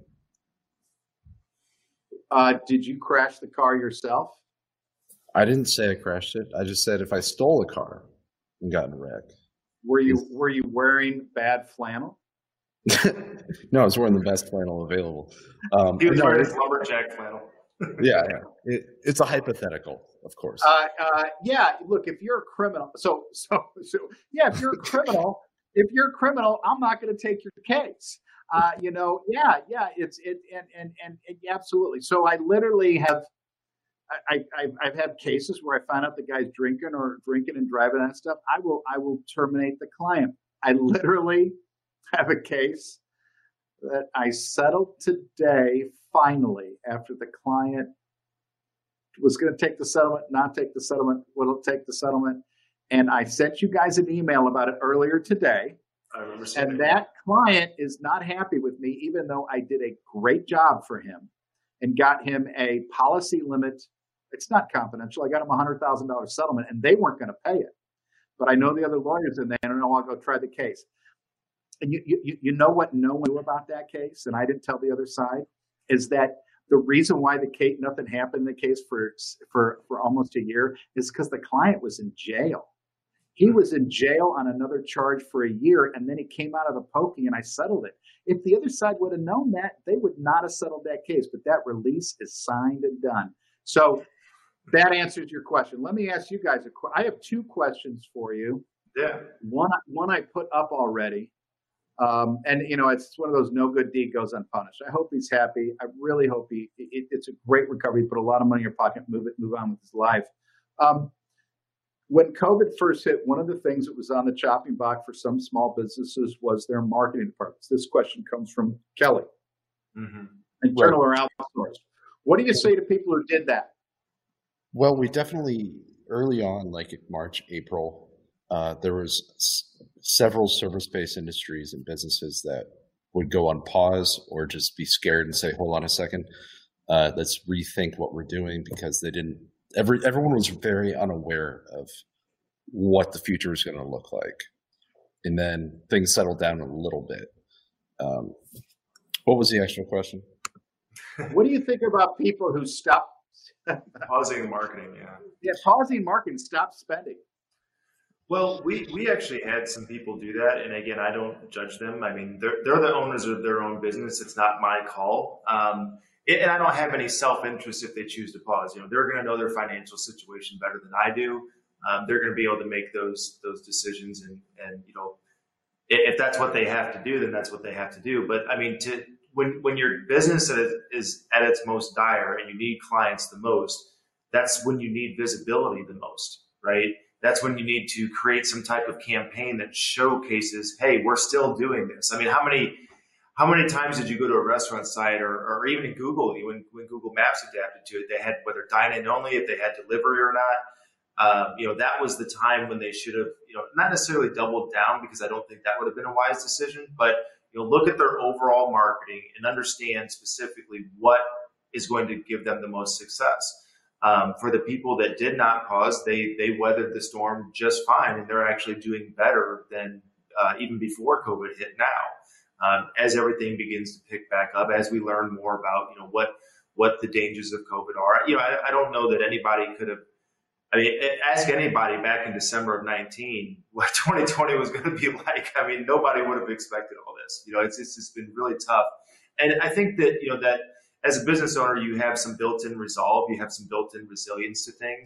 Did you crash the car yourself? I didn't say I crashed it. I just said if I stole a car and got in a wreck. Were you wearing bad flannel? No, I was wearing the best flannel available. He was wearing his lumberjack flannel. Yeah. It's a hypothetical, of course. Yeah. Look, if you're a criminal, so yeah, if you're a criminal, I'm not going to take your case. Yeah. It's absolutely. So I literally have. I've had cases where I find out the guy's drinking and driving and stuff. I will terminate the client. I literally have a case that I settled today, finally, after the client was going to take the settlement, not take the settlement, will take the settlement. And I sent you guys an email about it earlier today. I remember seeing and that client is not happy with me, even though I did a great job for him and got him a policy limit. It's not confidential. I got him a $100,000 settlement, and they weren't going to pay it. But I know the other lawyers, and they don't know. I'll go try the case. And you know what no one knew about that case, and I didn't tell the other side, is that the reason why nothing happened in the case for almost a year is because the client was in jail. He was in jail on another charge for a year, and then he came out of the pokey, and I settled it. If the other side would have known that, they would not have settled that case. But that release is signed and done. So that answers your question. Let me ask you guys I have two questions for you. Yeah. One I put up already. And it's one of those no good deed goes unpunished. I hope he's happy. I really hope it's a great recovery. Put a lot of money in your pocket, move on with his life. When COVID first hit, one of the things that was on the chopping block for some small businesses was their marketing departments. This question comes from Kelly. Mm-hmm. Internal or outsourced. What do you say to people who did that? Well, we definitely, early on, like March, April, there was several service-based industries and businesses that would go on pause or just be scared and say, hold on a second, let's rethink what we're doing, because they didn't, everyone was very unaware of what the future is going to look like. And then things settled down a little bit. What was the actual question? What do you think about people who stop pausing marketing? Yeah, pausing marketing, stop spending. Well, we actually had some people do that, and again, I don't judge them. I mean, they're the owners of their own business. It's not my call, and I don't have any self-interest if they choose to pause. They're going to know their financial situation better than I do. They're going to be able to make those decisions, and if that's what they have to do, then that's what they have to do. But I mean, when your business is at its most dire and you need clients the most, that's when you need visibility the most, right? That's when you need to create some type of campaign that showcases, hey, we're still doing this. I mean, how many times did you go to a restaurant site or even Google, when Google Maps adapted to it, they had whether dine-in only, if they had delivery or not. That was the time when they should have, not necessarily doubled down, because I don't think that would have been a wise decision, but look at their overall marketing and understand specifically what is going to give them the most success. For the people that did not pause, they weathered the storm just fine, and they're actually doing better than even before COVID hit now. As everything begins to pick back up, as we learn more about what the dangers of COVID are, I don't know that anybody could have. I mean, ask anybody back in December of 19 what 2020 was going to be like. I mean, nobody would have expected all this. It's just been really tough. And I think that, that as a business owner, you have some built-in resolve, you have some built-in resilience to things.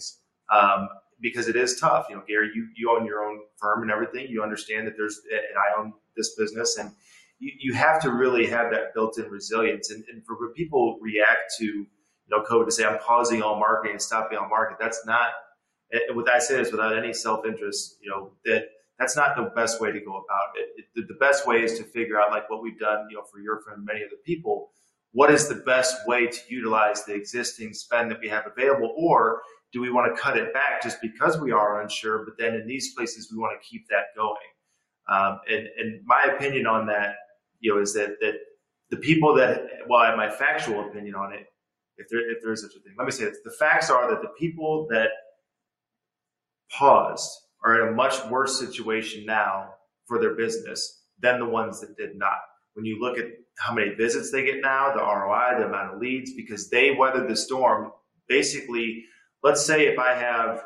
because it is tough. Gary, you own your own firm and everything. You understand that and I own this business, and you have to really have that built-in resilience. And for when people react to, COVID to say, I'm pausing all marketing and stopping all marketing, that's not, what I say is without any self-interest, that's not the best way to go about it. The best way is to figure out, like what we've done, for your firm, many other people, what is the best way to utilize the existing spend that we have available, or do we want to cut it back just because we are unsure, but then in these places we want to keep that going? And my opinion on that, is that the people that, well, I have my factual opinion on it, if there is such a thing. Let me say this. The facts are that the people that paused are in a much worse situation now for their business than the ones that did not. When you look at how many visits they get now, the ROI, the amount of leads, because they weathered the storm. Basically, let's say if I have,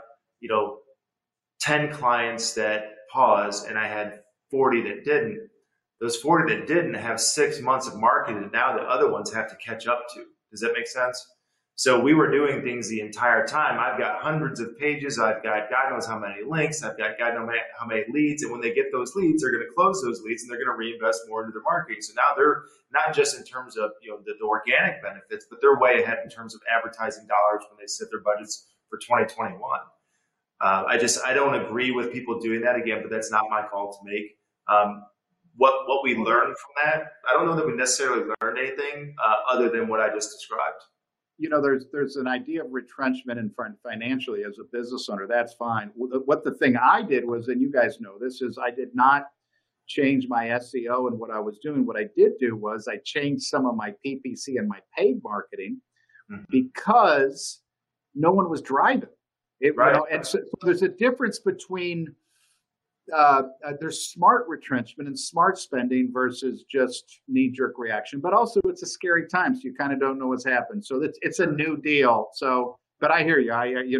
10 clients that paused and I had 40 that didn't, those 40 that didn't have 6 months of marketing, and now the other ones have to catch up to. Does that make sense? So we were doing things the entire time. I've got hundreds of pages. I've got God knows how many links. I've got God knows how many leads. And when they get those leads, they're going to close those leads and they're going to reinvest more into their marketing. So now they're not just in terms of the organic benefits, but they're way ahead in terms of advertising dollars when they set their budgets for 2021. I don't agree with people doing that again, but that's not my call to make. What we learned from that, I don't know that we necessarily learned anything other than what I just described. There's an idea of retrenchment in front financially as a business owner. That's fine. What the thing I did was, and you guys know this, is I did not change my SEO and what I was doing. What I did do was I changed some of my PPC and my paid marketing because no one was driving it. Right. And so there's a difference between there's smart retrenchment and smart spending versus just knee-jerk reaction. But also, it's a scary time, so you kind of don't know what's happened. So it's a new deal. So, but I hear you.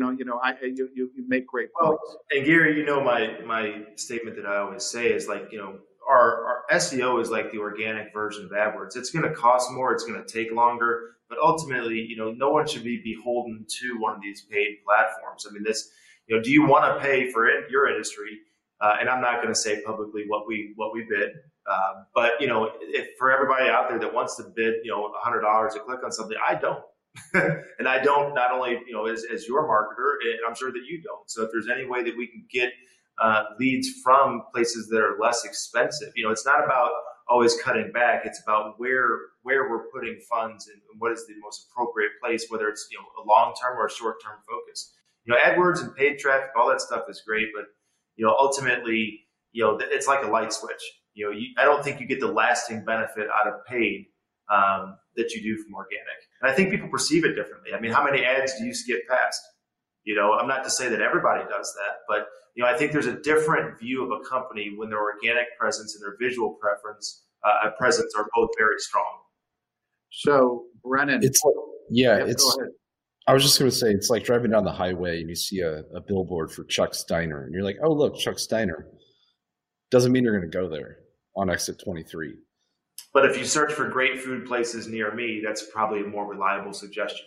You make great points. Well, and Gary, my statement that I always say is like, our SEO is like the organic version of AdWords. It's going to cost more. It's going to take longer. But ultimately, no one should be beholden to one of these paid platforms. I mean, do you want to pay for your industry? And I'm not going to say publicly what we bid, but if for everybody out there that wants to bid, $100 to click on something, I don't, and I don't not only as your marketer, and I'm sure that you don't. So if there's any way that we can get leads from places that are less expensive, it's not about always cutting back. It's about where we're putting funds and what is the most appropriate place, whether it's a long term or a short term focus. AdWords and paid traffic, all that stuff is great, but ultimately, it's like a light switch. I don't think you get the lasting benefit out of paid that you do from organic. And I think people perceive it differently. I mean, how many ads do you skip past? I'm not to say that everybody does that, but I think there's a different view of a company when their organic presence and their visual presence are both very strong. So, Brennan, go ahead. I was just going to say, it's like driving down the highway and you see a billboard for Chuck's Diner, and you're like, oh, look, Chuck's Diner. Doesn't mean you're going to go there on exit 23. But if you search for great food places near me, that's probably a more reliable suggestion.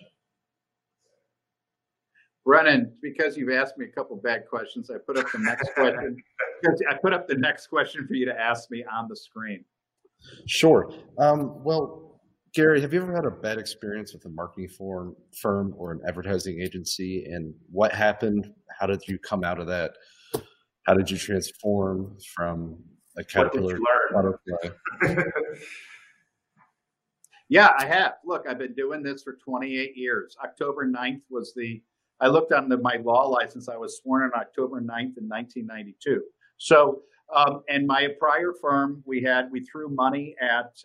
Brennan, because you've asked me a couple bad questions, I put up the next question. I put up the next question for you to ask me on the screen. Sure. Well, Gary, have you ever had a bad experience with a marketing firm or an advertising agency? And what happened? How did you come out of that? How did you transform from a caterpillar to a butterfly? Yeah, I have. Look, I've been doing this for 28 years. October 9th I looked on my law license. I was sworn on October 9th in 1992. So, and my prior firm, we threw money at,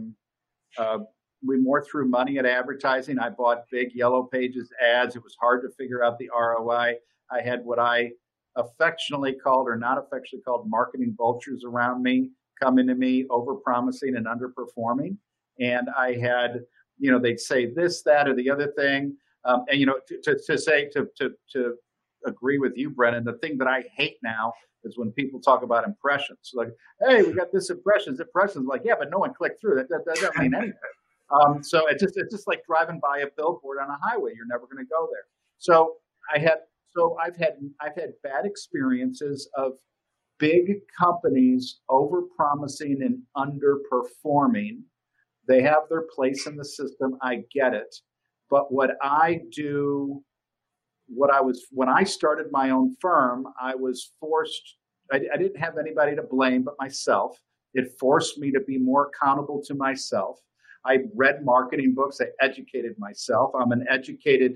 we more threw money at advertising. I bought big Yellow Pages ads. It was hard to figure out the ROI. I had what I affectionately called, or not affectionately called, marketing vultures around me, coming to me, over-promising and underperforming. And I had, they'd say this, that, or the other thing. And, to agree with you, Brennan, the thing that I hate now is when people talk about impressions. Like, hey, we got this impressions. Like, yeah, but no one clicked through. That doesn't mean anything. So it's just like driving by a billboard on a highway. You're never going to go there. So I had So I've had bad experiences of big companies over-promising and underperforming. They have their place in the system. I get it. But what I do, when I started my own firm, I was forced, I didn't have anybody to blame but myself. It forced me to be more accountable to myself. I read marketing books. I educated myself. I'm an educated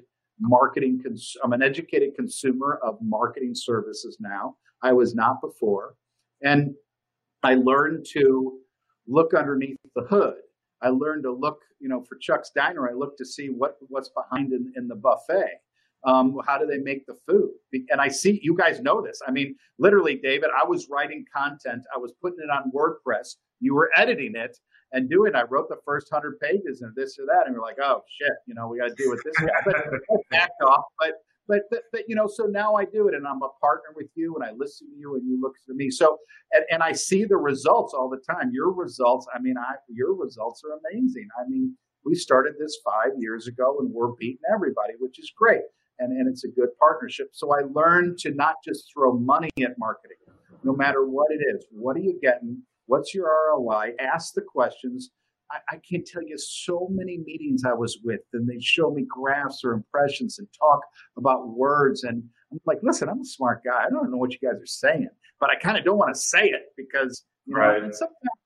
consumer of marketing services now. I was not before. And I learned to look underneath the hood. I learned to look, for Chuck's Diner, I look to see what's behind in the buffet. How do they make the food? And I see, you guys know this. I mean, literally, David, I was writing content. I was putting it on WordPress. You were editing it and doing it. I wrote the first 100 pages and this or that. And we're like, oh, shit, we got to deal with this guy. But I backed off. But so now I do it, and I'm a partner with you, and I listen to you, and you look to me. So, and I see the results all the time. Your results, your results are amazing. I mean, we started this 5 years ago, and we're beating everybody, which is great. And it's a good partnership. So I learned to not just throw money at marketing, no matter what it is. What are you getting? What's your ROI? Ask the questions. I can't tell you so many meetings I was with, and they show me graphs or impressions and talk about words. And I'm like, listen, I'm a smart guy. I don't know what you guys are saying, but I kind of don't want to say it because, right. And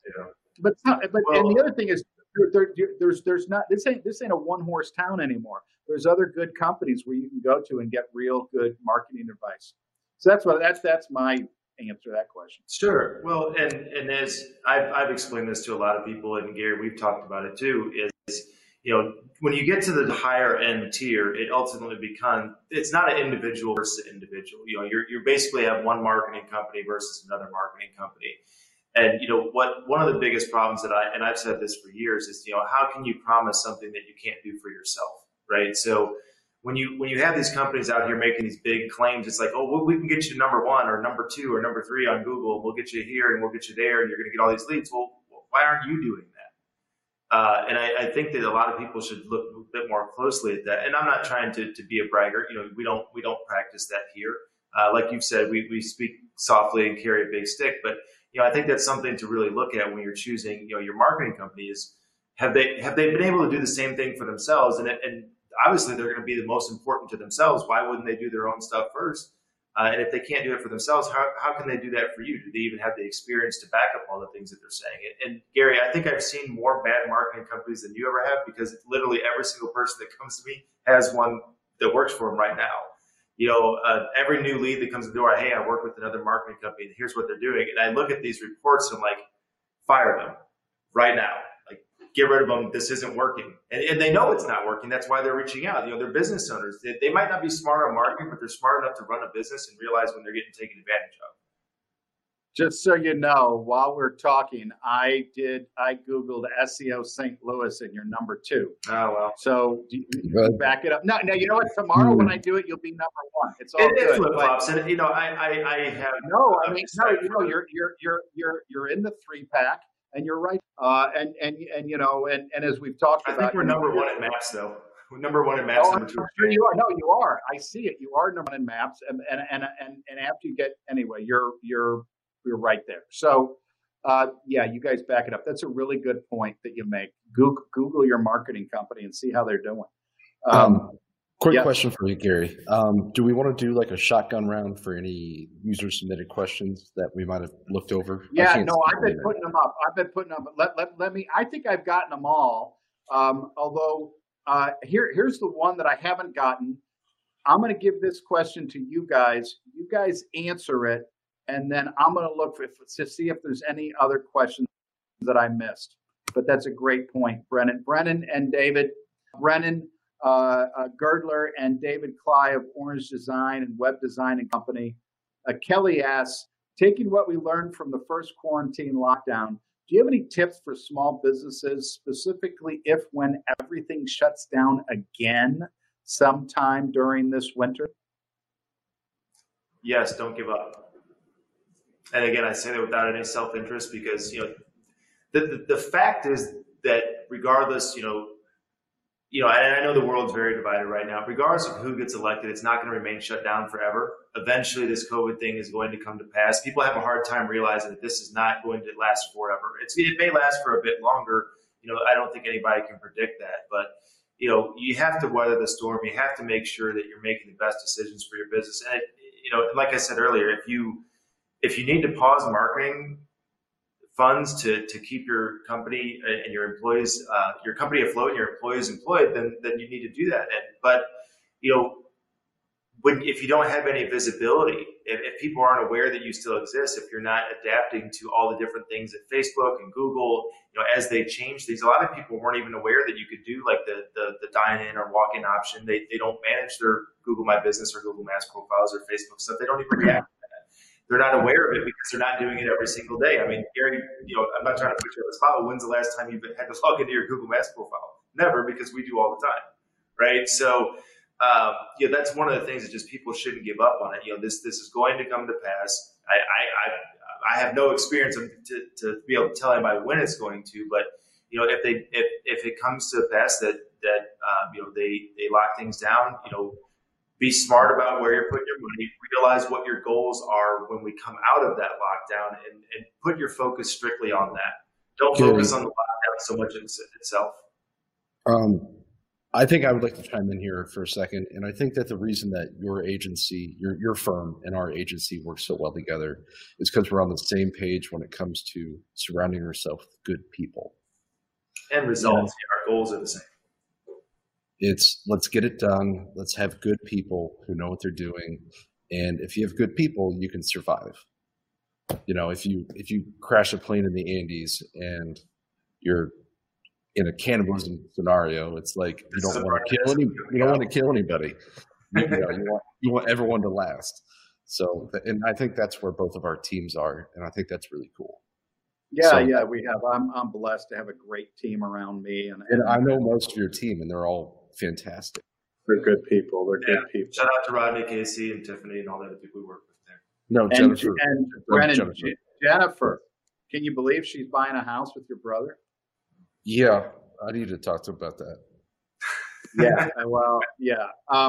the other thing is, there's not, this ain't a one horse town anymore. There's other good companies where you can go to and get real good marketing advice. So that's my answer to that question. Sure. Well, and as I've explained this to a lot of people, and Gary, we've talked about it too, is, when you get to the higher end tier, it ultimately it's not an individual versus individual. You basically have one marketing company versus another marketing company. And one of the biggest problems and I've said this for years is, how can you promise something that you can't do for yourself, right? So when you have these companies out here making these big claims, it's like, oh, well, we can get you number 1 or number 2 or number 3 on Google, and we'll get you here and we'll get you there, and you're going to get all these leads. Well, why aren't you doing that? And I think that a lot of people should look a bit more closely at that. And I'm not trying to be a braggart. We don't practice that here. Like you've said, we speak softly and carry a big stick, but I think that's something to really look at when you're choosing, your marketing company is, have they been able to do the same thing for themselves? And obviously they're going to be the most important to themselves. Why wouldn't they do their own stuff first? And if they can't do it for themselves, how can they do that for you? Do they even have the experience to back up all the things that they're saying? And Gary, I think I've seen more bad marketing companies than you ever have, because literally every single person that comes to me has one that works for them right now. Every new lead that comes to the door, hey, I work with another marketing company, and here's what they're doing. And I look at these reports and I'm like, fire them right now. Like, get rid of them. This isn't working. And they know it's not working. That's why they're reaching out. They're business owners. They might not be smart on marketing, but they're smart enough to run a business and realize when they're getting taken advantage of. Just so you know, while we're talking, I Googled SEO St. Louis, and you're number 2. Oh, well. So you back it up. No, you know what? Tomorrow when I do it, you'll be number 1. It's all good. Flip flops, and I have you're in the 3-pack, and you're right. And as we've talked about, I think we're number 1 at Maps, though. We're number 1 in Maps. Number 2. Sure you are. No, you are. I see it. You are number 1 in Maps, and after you get anyway, you're right there. So, you guys back it up. That's a really good point that you make. Google your marketing company and see how they're doing. Quick question for you, Gary. Do we want to do like a shotgun round for any user submitted questions that we might have looked over? Yeah, I've been putting them up. Let me. I think I've gotten them all. Although here's the one that I haven't gotten. I'm going to give this question to you guys. You guys answer it. And then I'm going to look to see if there's any other questions that I missed. But that's a great point, Brennan. Brennan and David. Brennan Girdler and David Cly of Orange Design and Web Design and Company. Kelly asks, taking what we learned from the first quarantine lockdown, do you have any tips for small businesses, specifically if when everything shuts down again sometime during this winter? Yes, don't give up. And again, I say that without any self-interest, because the fact is that regardless, you know, and I know the world's very divided right now. Regardless of who gets elected, it's not going to remain shut down forever. Eventually, this COVID thing is going to come to pass. People have a hard time realizing that this is not going to last forever. It may last for a bit longer. You know, I don't think anybody can predict that. But, you know, you have to weather the storm. You have to make sure that you're making the best decisions for your business. And, you know, like I said earlier, if you need to pause marketing funds to keep your company and your employees, your company afloat and your employees employed, then you need to do that. But, you know, if you don't have any visibility, if people aren't aware that you still exist, if you're not adapting to all the different things that Facebook and Google, you know, as they change things, a lot of people weren't even aware that you could do like the dine-in or walk-in option. They don't manage their Google My Business or Google Maps profiles or Facebook stuff. They don't even react. They're not aware of it because they're not doing it every single day. I mean, Gary, you know, I'm not trying to put you on the spot, but when's the last time you've had to log into your Google Maps profile? Never, because we do all the time, right? So, you know, that's one of the things that just people shouldn't give up on it. You know, this is going to come to pass. I have no experience to be able to tell anybody when it's going to, but you know, if it comes to pass that you know they lock things down, you know. Be smart about where you're putting your money. Realize what your goals are when we come out of that lockdown, and put your focus strictly on that. Don't focus on the lockdown so much itself. I think I would like to chime in here for a second, and I think that the reason that your agency, your firm, and our agency work so well together is because we're on the same page when it comes to surrounding ourselves with good people. And results. Yeah, our goals are the same. It's let's get it done. Let's have good people who know what they're doing. And if you have good people, you can survive. You know, if you crash a plane in the Andes and you're in a cannibalism scenario, it's like you don't want to kill anybody. You want everyone to last. So, and I think that's where both of our teams are, and I think that's really cool. Yeah, we have. I'm blessed to have a great team around me, and I know most of your team, and they're all fantastic. They're good people. They're good people. Shout out to Rodney, Casey, and Tiffany, and all the other people we work with there. No, Jennifer. And Brennan, Jennifer, can you believe she's buying a house with your brother? Yeah, I need to talk to him about that. Yeah, well, yeah.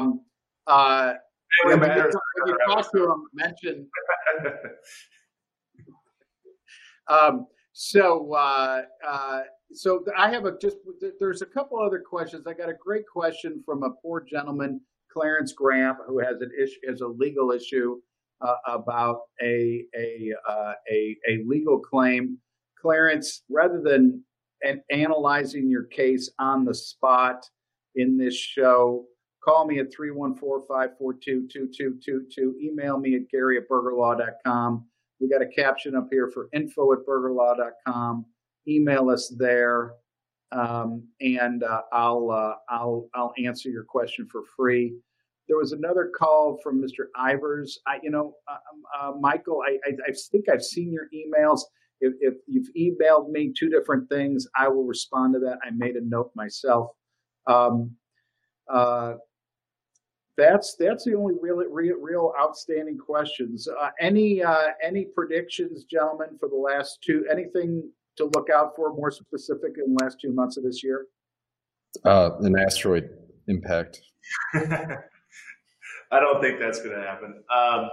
When you talk to him, mention. So I have there's a couple other questions. I got a great question from a poor gentleman, Clarence Graham, who has a legal issue about a legal claim. Clarence, rather than analyzing your case on the spot in this show, call me at 314-542-2222. Email me at gary@burgerlaw.com. We got a caption up here for info@burgerlaw.com. Email us there, and I'll answer your question for free. There was another call from Mr. Ivers. Michael, I think I've seen your emails. If you've emailed me two different things, I will respond to that. I made a note myself. That's the only real outstanding questions. Any predictions, gentlemen, for the last two? Anything to look out for more specific in the last 2 months of this year? An asteroid impact. I don't think that's going to happen.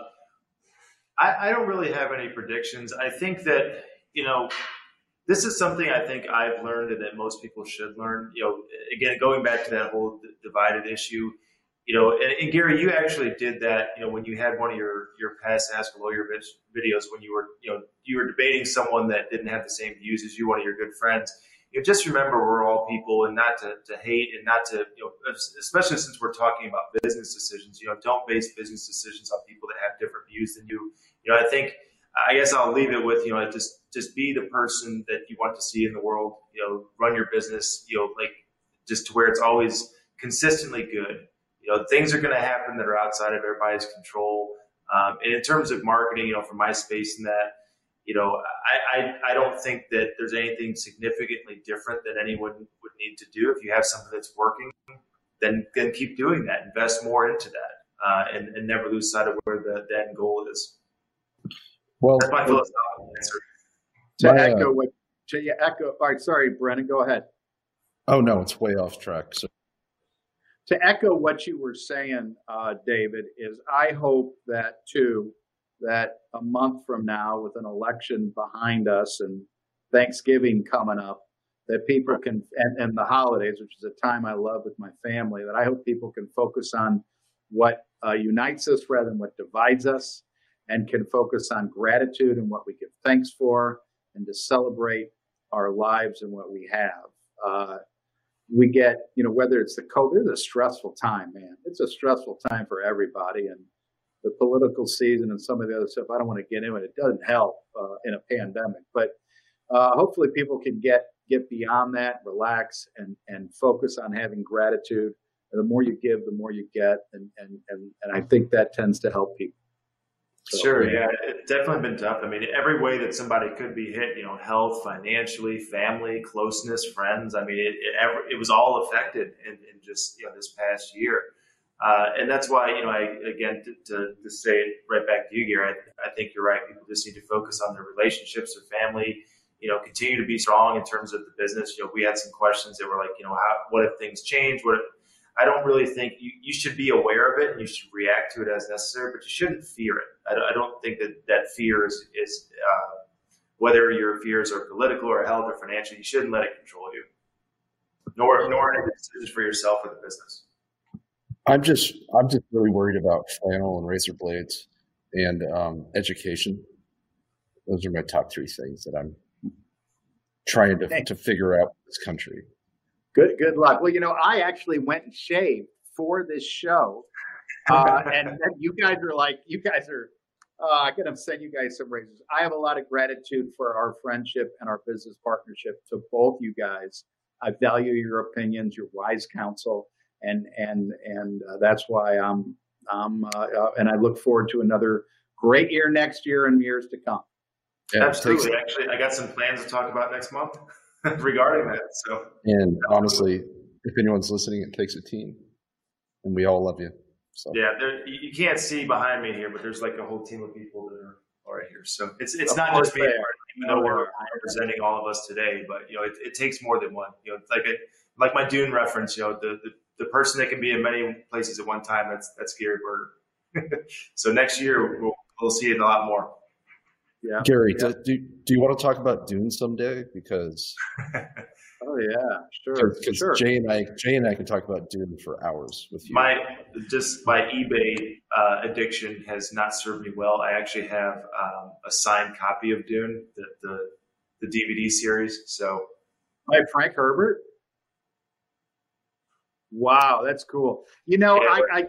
I don't really have any predictions. I think that, you know, this is something I think I've learned and that most people should learn. You know, again, going back to that whole divided issue, you know, and Gary, you actually did that, you know, when you had one of your past Ask a Lawyer videos when you were debating someone that didn't have the same views as you, one of your good friends. You know, just remember we're all people, and not to hate, and not to, you know, especially since we're talking about business decisions, you know, don't base business decisions on people that have different views than you. You know, I guess I'll leave it with, you know, just be the person that you want to see in the world, you know, run your business, you know, like just to where it's always consistently good. You know, things are going to happen that are outside of everybody's control. And in terms of marketing, you know, for my space and that, you know, I don't think that there's anything significantly different that anyone would need to do. If you have something that's working, then keep doing that. Invest more into that, and never lose sight of where the end goal is. Well, that's my philosophical answer. All right, sorry, Brennan, go ahead. Oh no, it's way off track. So to echo what you were saying, David, is I hope that too, that a month from now, with an election behind us and Thanksgiving coming up, that people can, and the holidays, which is a time I love with my family, that I hope people can focus on what unites us rather than what divides us, and can focus on gratitude and what we give thanks for, and to celebrate our lives and what we have. We get, whether it's the COVID, it's a stressful time, man. It's a stressful time for everybody. And the political season and some of the other stuff, I don't want to get into it. It doesn't help in a pandemic. But hopefully people can get beyond that, relax, and focus on having gratitude. And the more you give, the more you get. And I think that tends to help people. So, sure, yeah, it's definitely been tough. I mean, every way that somebody could be hit, health, financially, family, closeness, friends. I mean, it was all affected in just this past year, and that's why to say it right back to you, Gary. I think you're right. People just need to focus on their relationships, their family. Continue to be strong in terms of the business. We had some questions that were like, what if things change? I don't really think you should be aware of it and you should react to it as necessary, but you shouldn't fear it. I don't think that fear is whether your fears are political or health or financial, you shouldn't let it control you, nor any decisions for yourself or the business. I'm just really worried about flannel and razor blades and education. Those are my top three things that I'm trying to figure out in this country. Good luck. Well, I actually went and shaved for this show. And you guys are I could have sent you guys some raises. I have a lot of gratitude for our friendship and our business partnership to both you guys. I value your opinions, your wise counsel, and that's why and I look forward to another great year next year and years to come. Yeah, absolutely. Actually, I got some plans to talk about next month regarding that. So, and honestly, if anyone's listening, it takes a team, and we all love you. So. Yeah, you can't see behind me here, but there's like a whole team of people that are right here. So it's not just me, even though we're representing all of us today. But it takes more than one. Like my Dune reference. The person that can be in many places at one time. That's Gary Berger. So next year we'll see it a lot more. Yeah, Gary, do you want to talk about Dune someday? Because oh yeah, sure. Jay and I can talk about Dune for hours with you. My eBay addiction has not served me well. I actually have a signed copy of Dune, the DVD series. So, by Frank Herbert. Wow, that's cool. I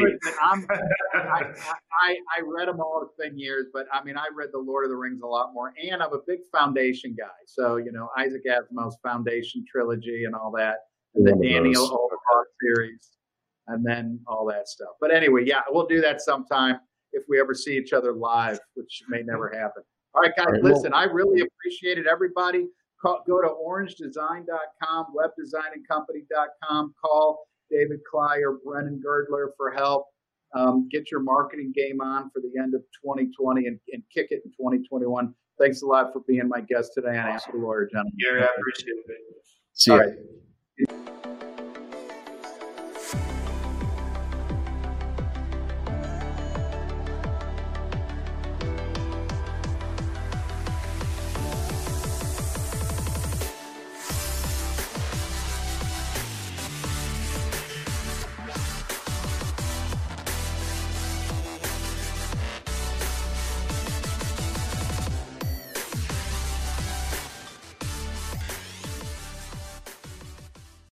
read them all. It's been years, but I mean, I read The Lord of the Rings a lot more, and I'm a big Foundation guy. So, Isaac Asimov's Foundation trilogy and all that, and the Daniel Oldenburg series, and then all that stuff. But anyway, yeah, we'll do that sometime if we ever see each other live, which may never happen. All right, guys, listen, I really appreciate it, everybody. Go to orangedesign.com, webdesignandcompany.com. Call David Cly or Brennan Girdler for help. Get your marketing game on for the end of 2020 and kick it in 2021. Thanks a lot for being my guest today on Ask the Lawyer, gentlemen. Gary, I appreciate it. See you.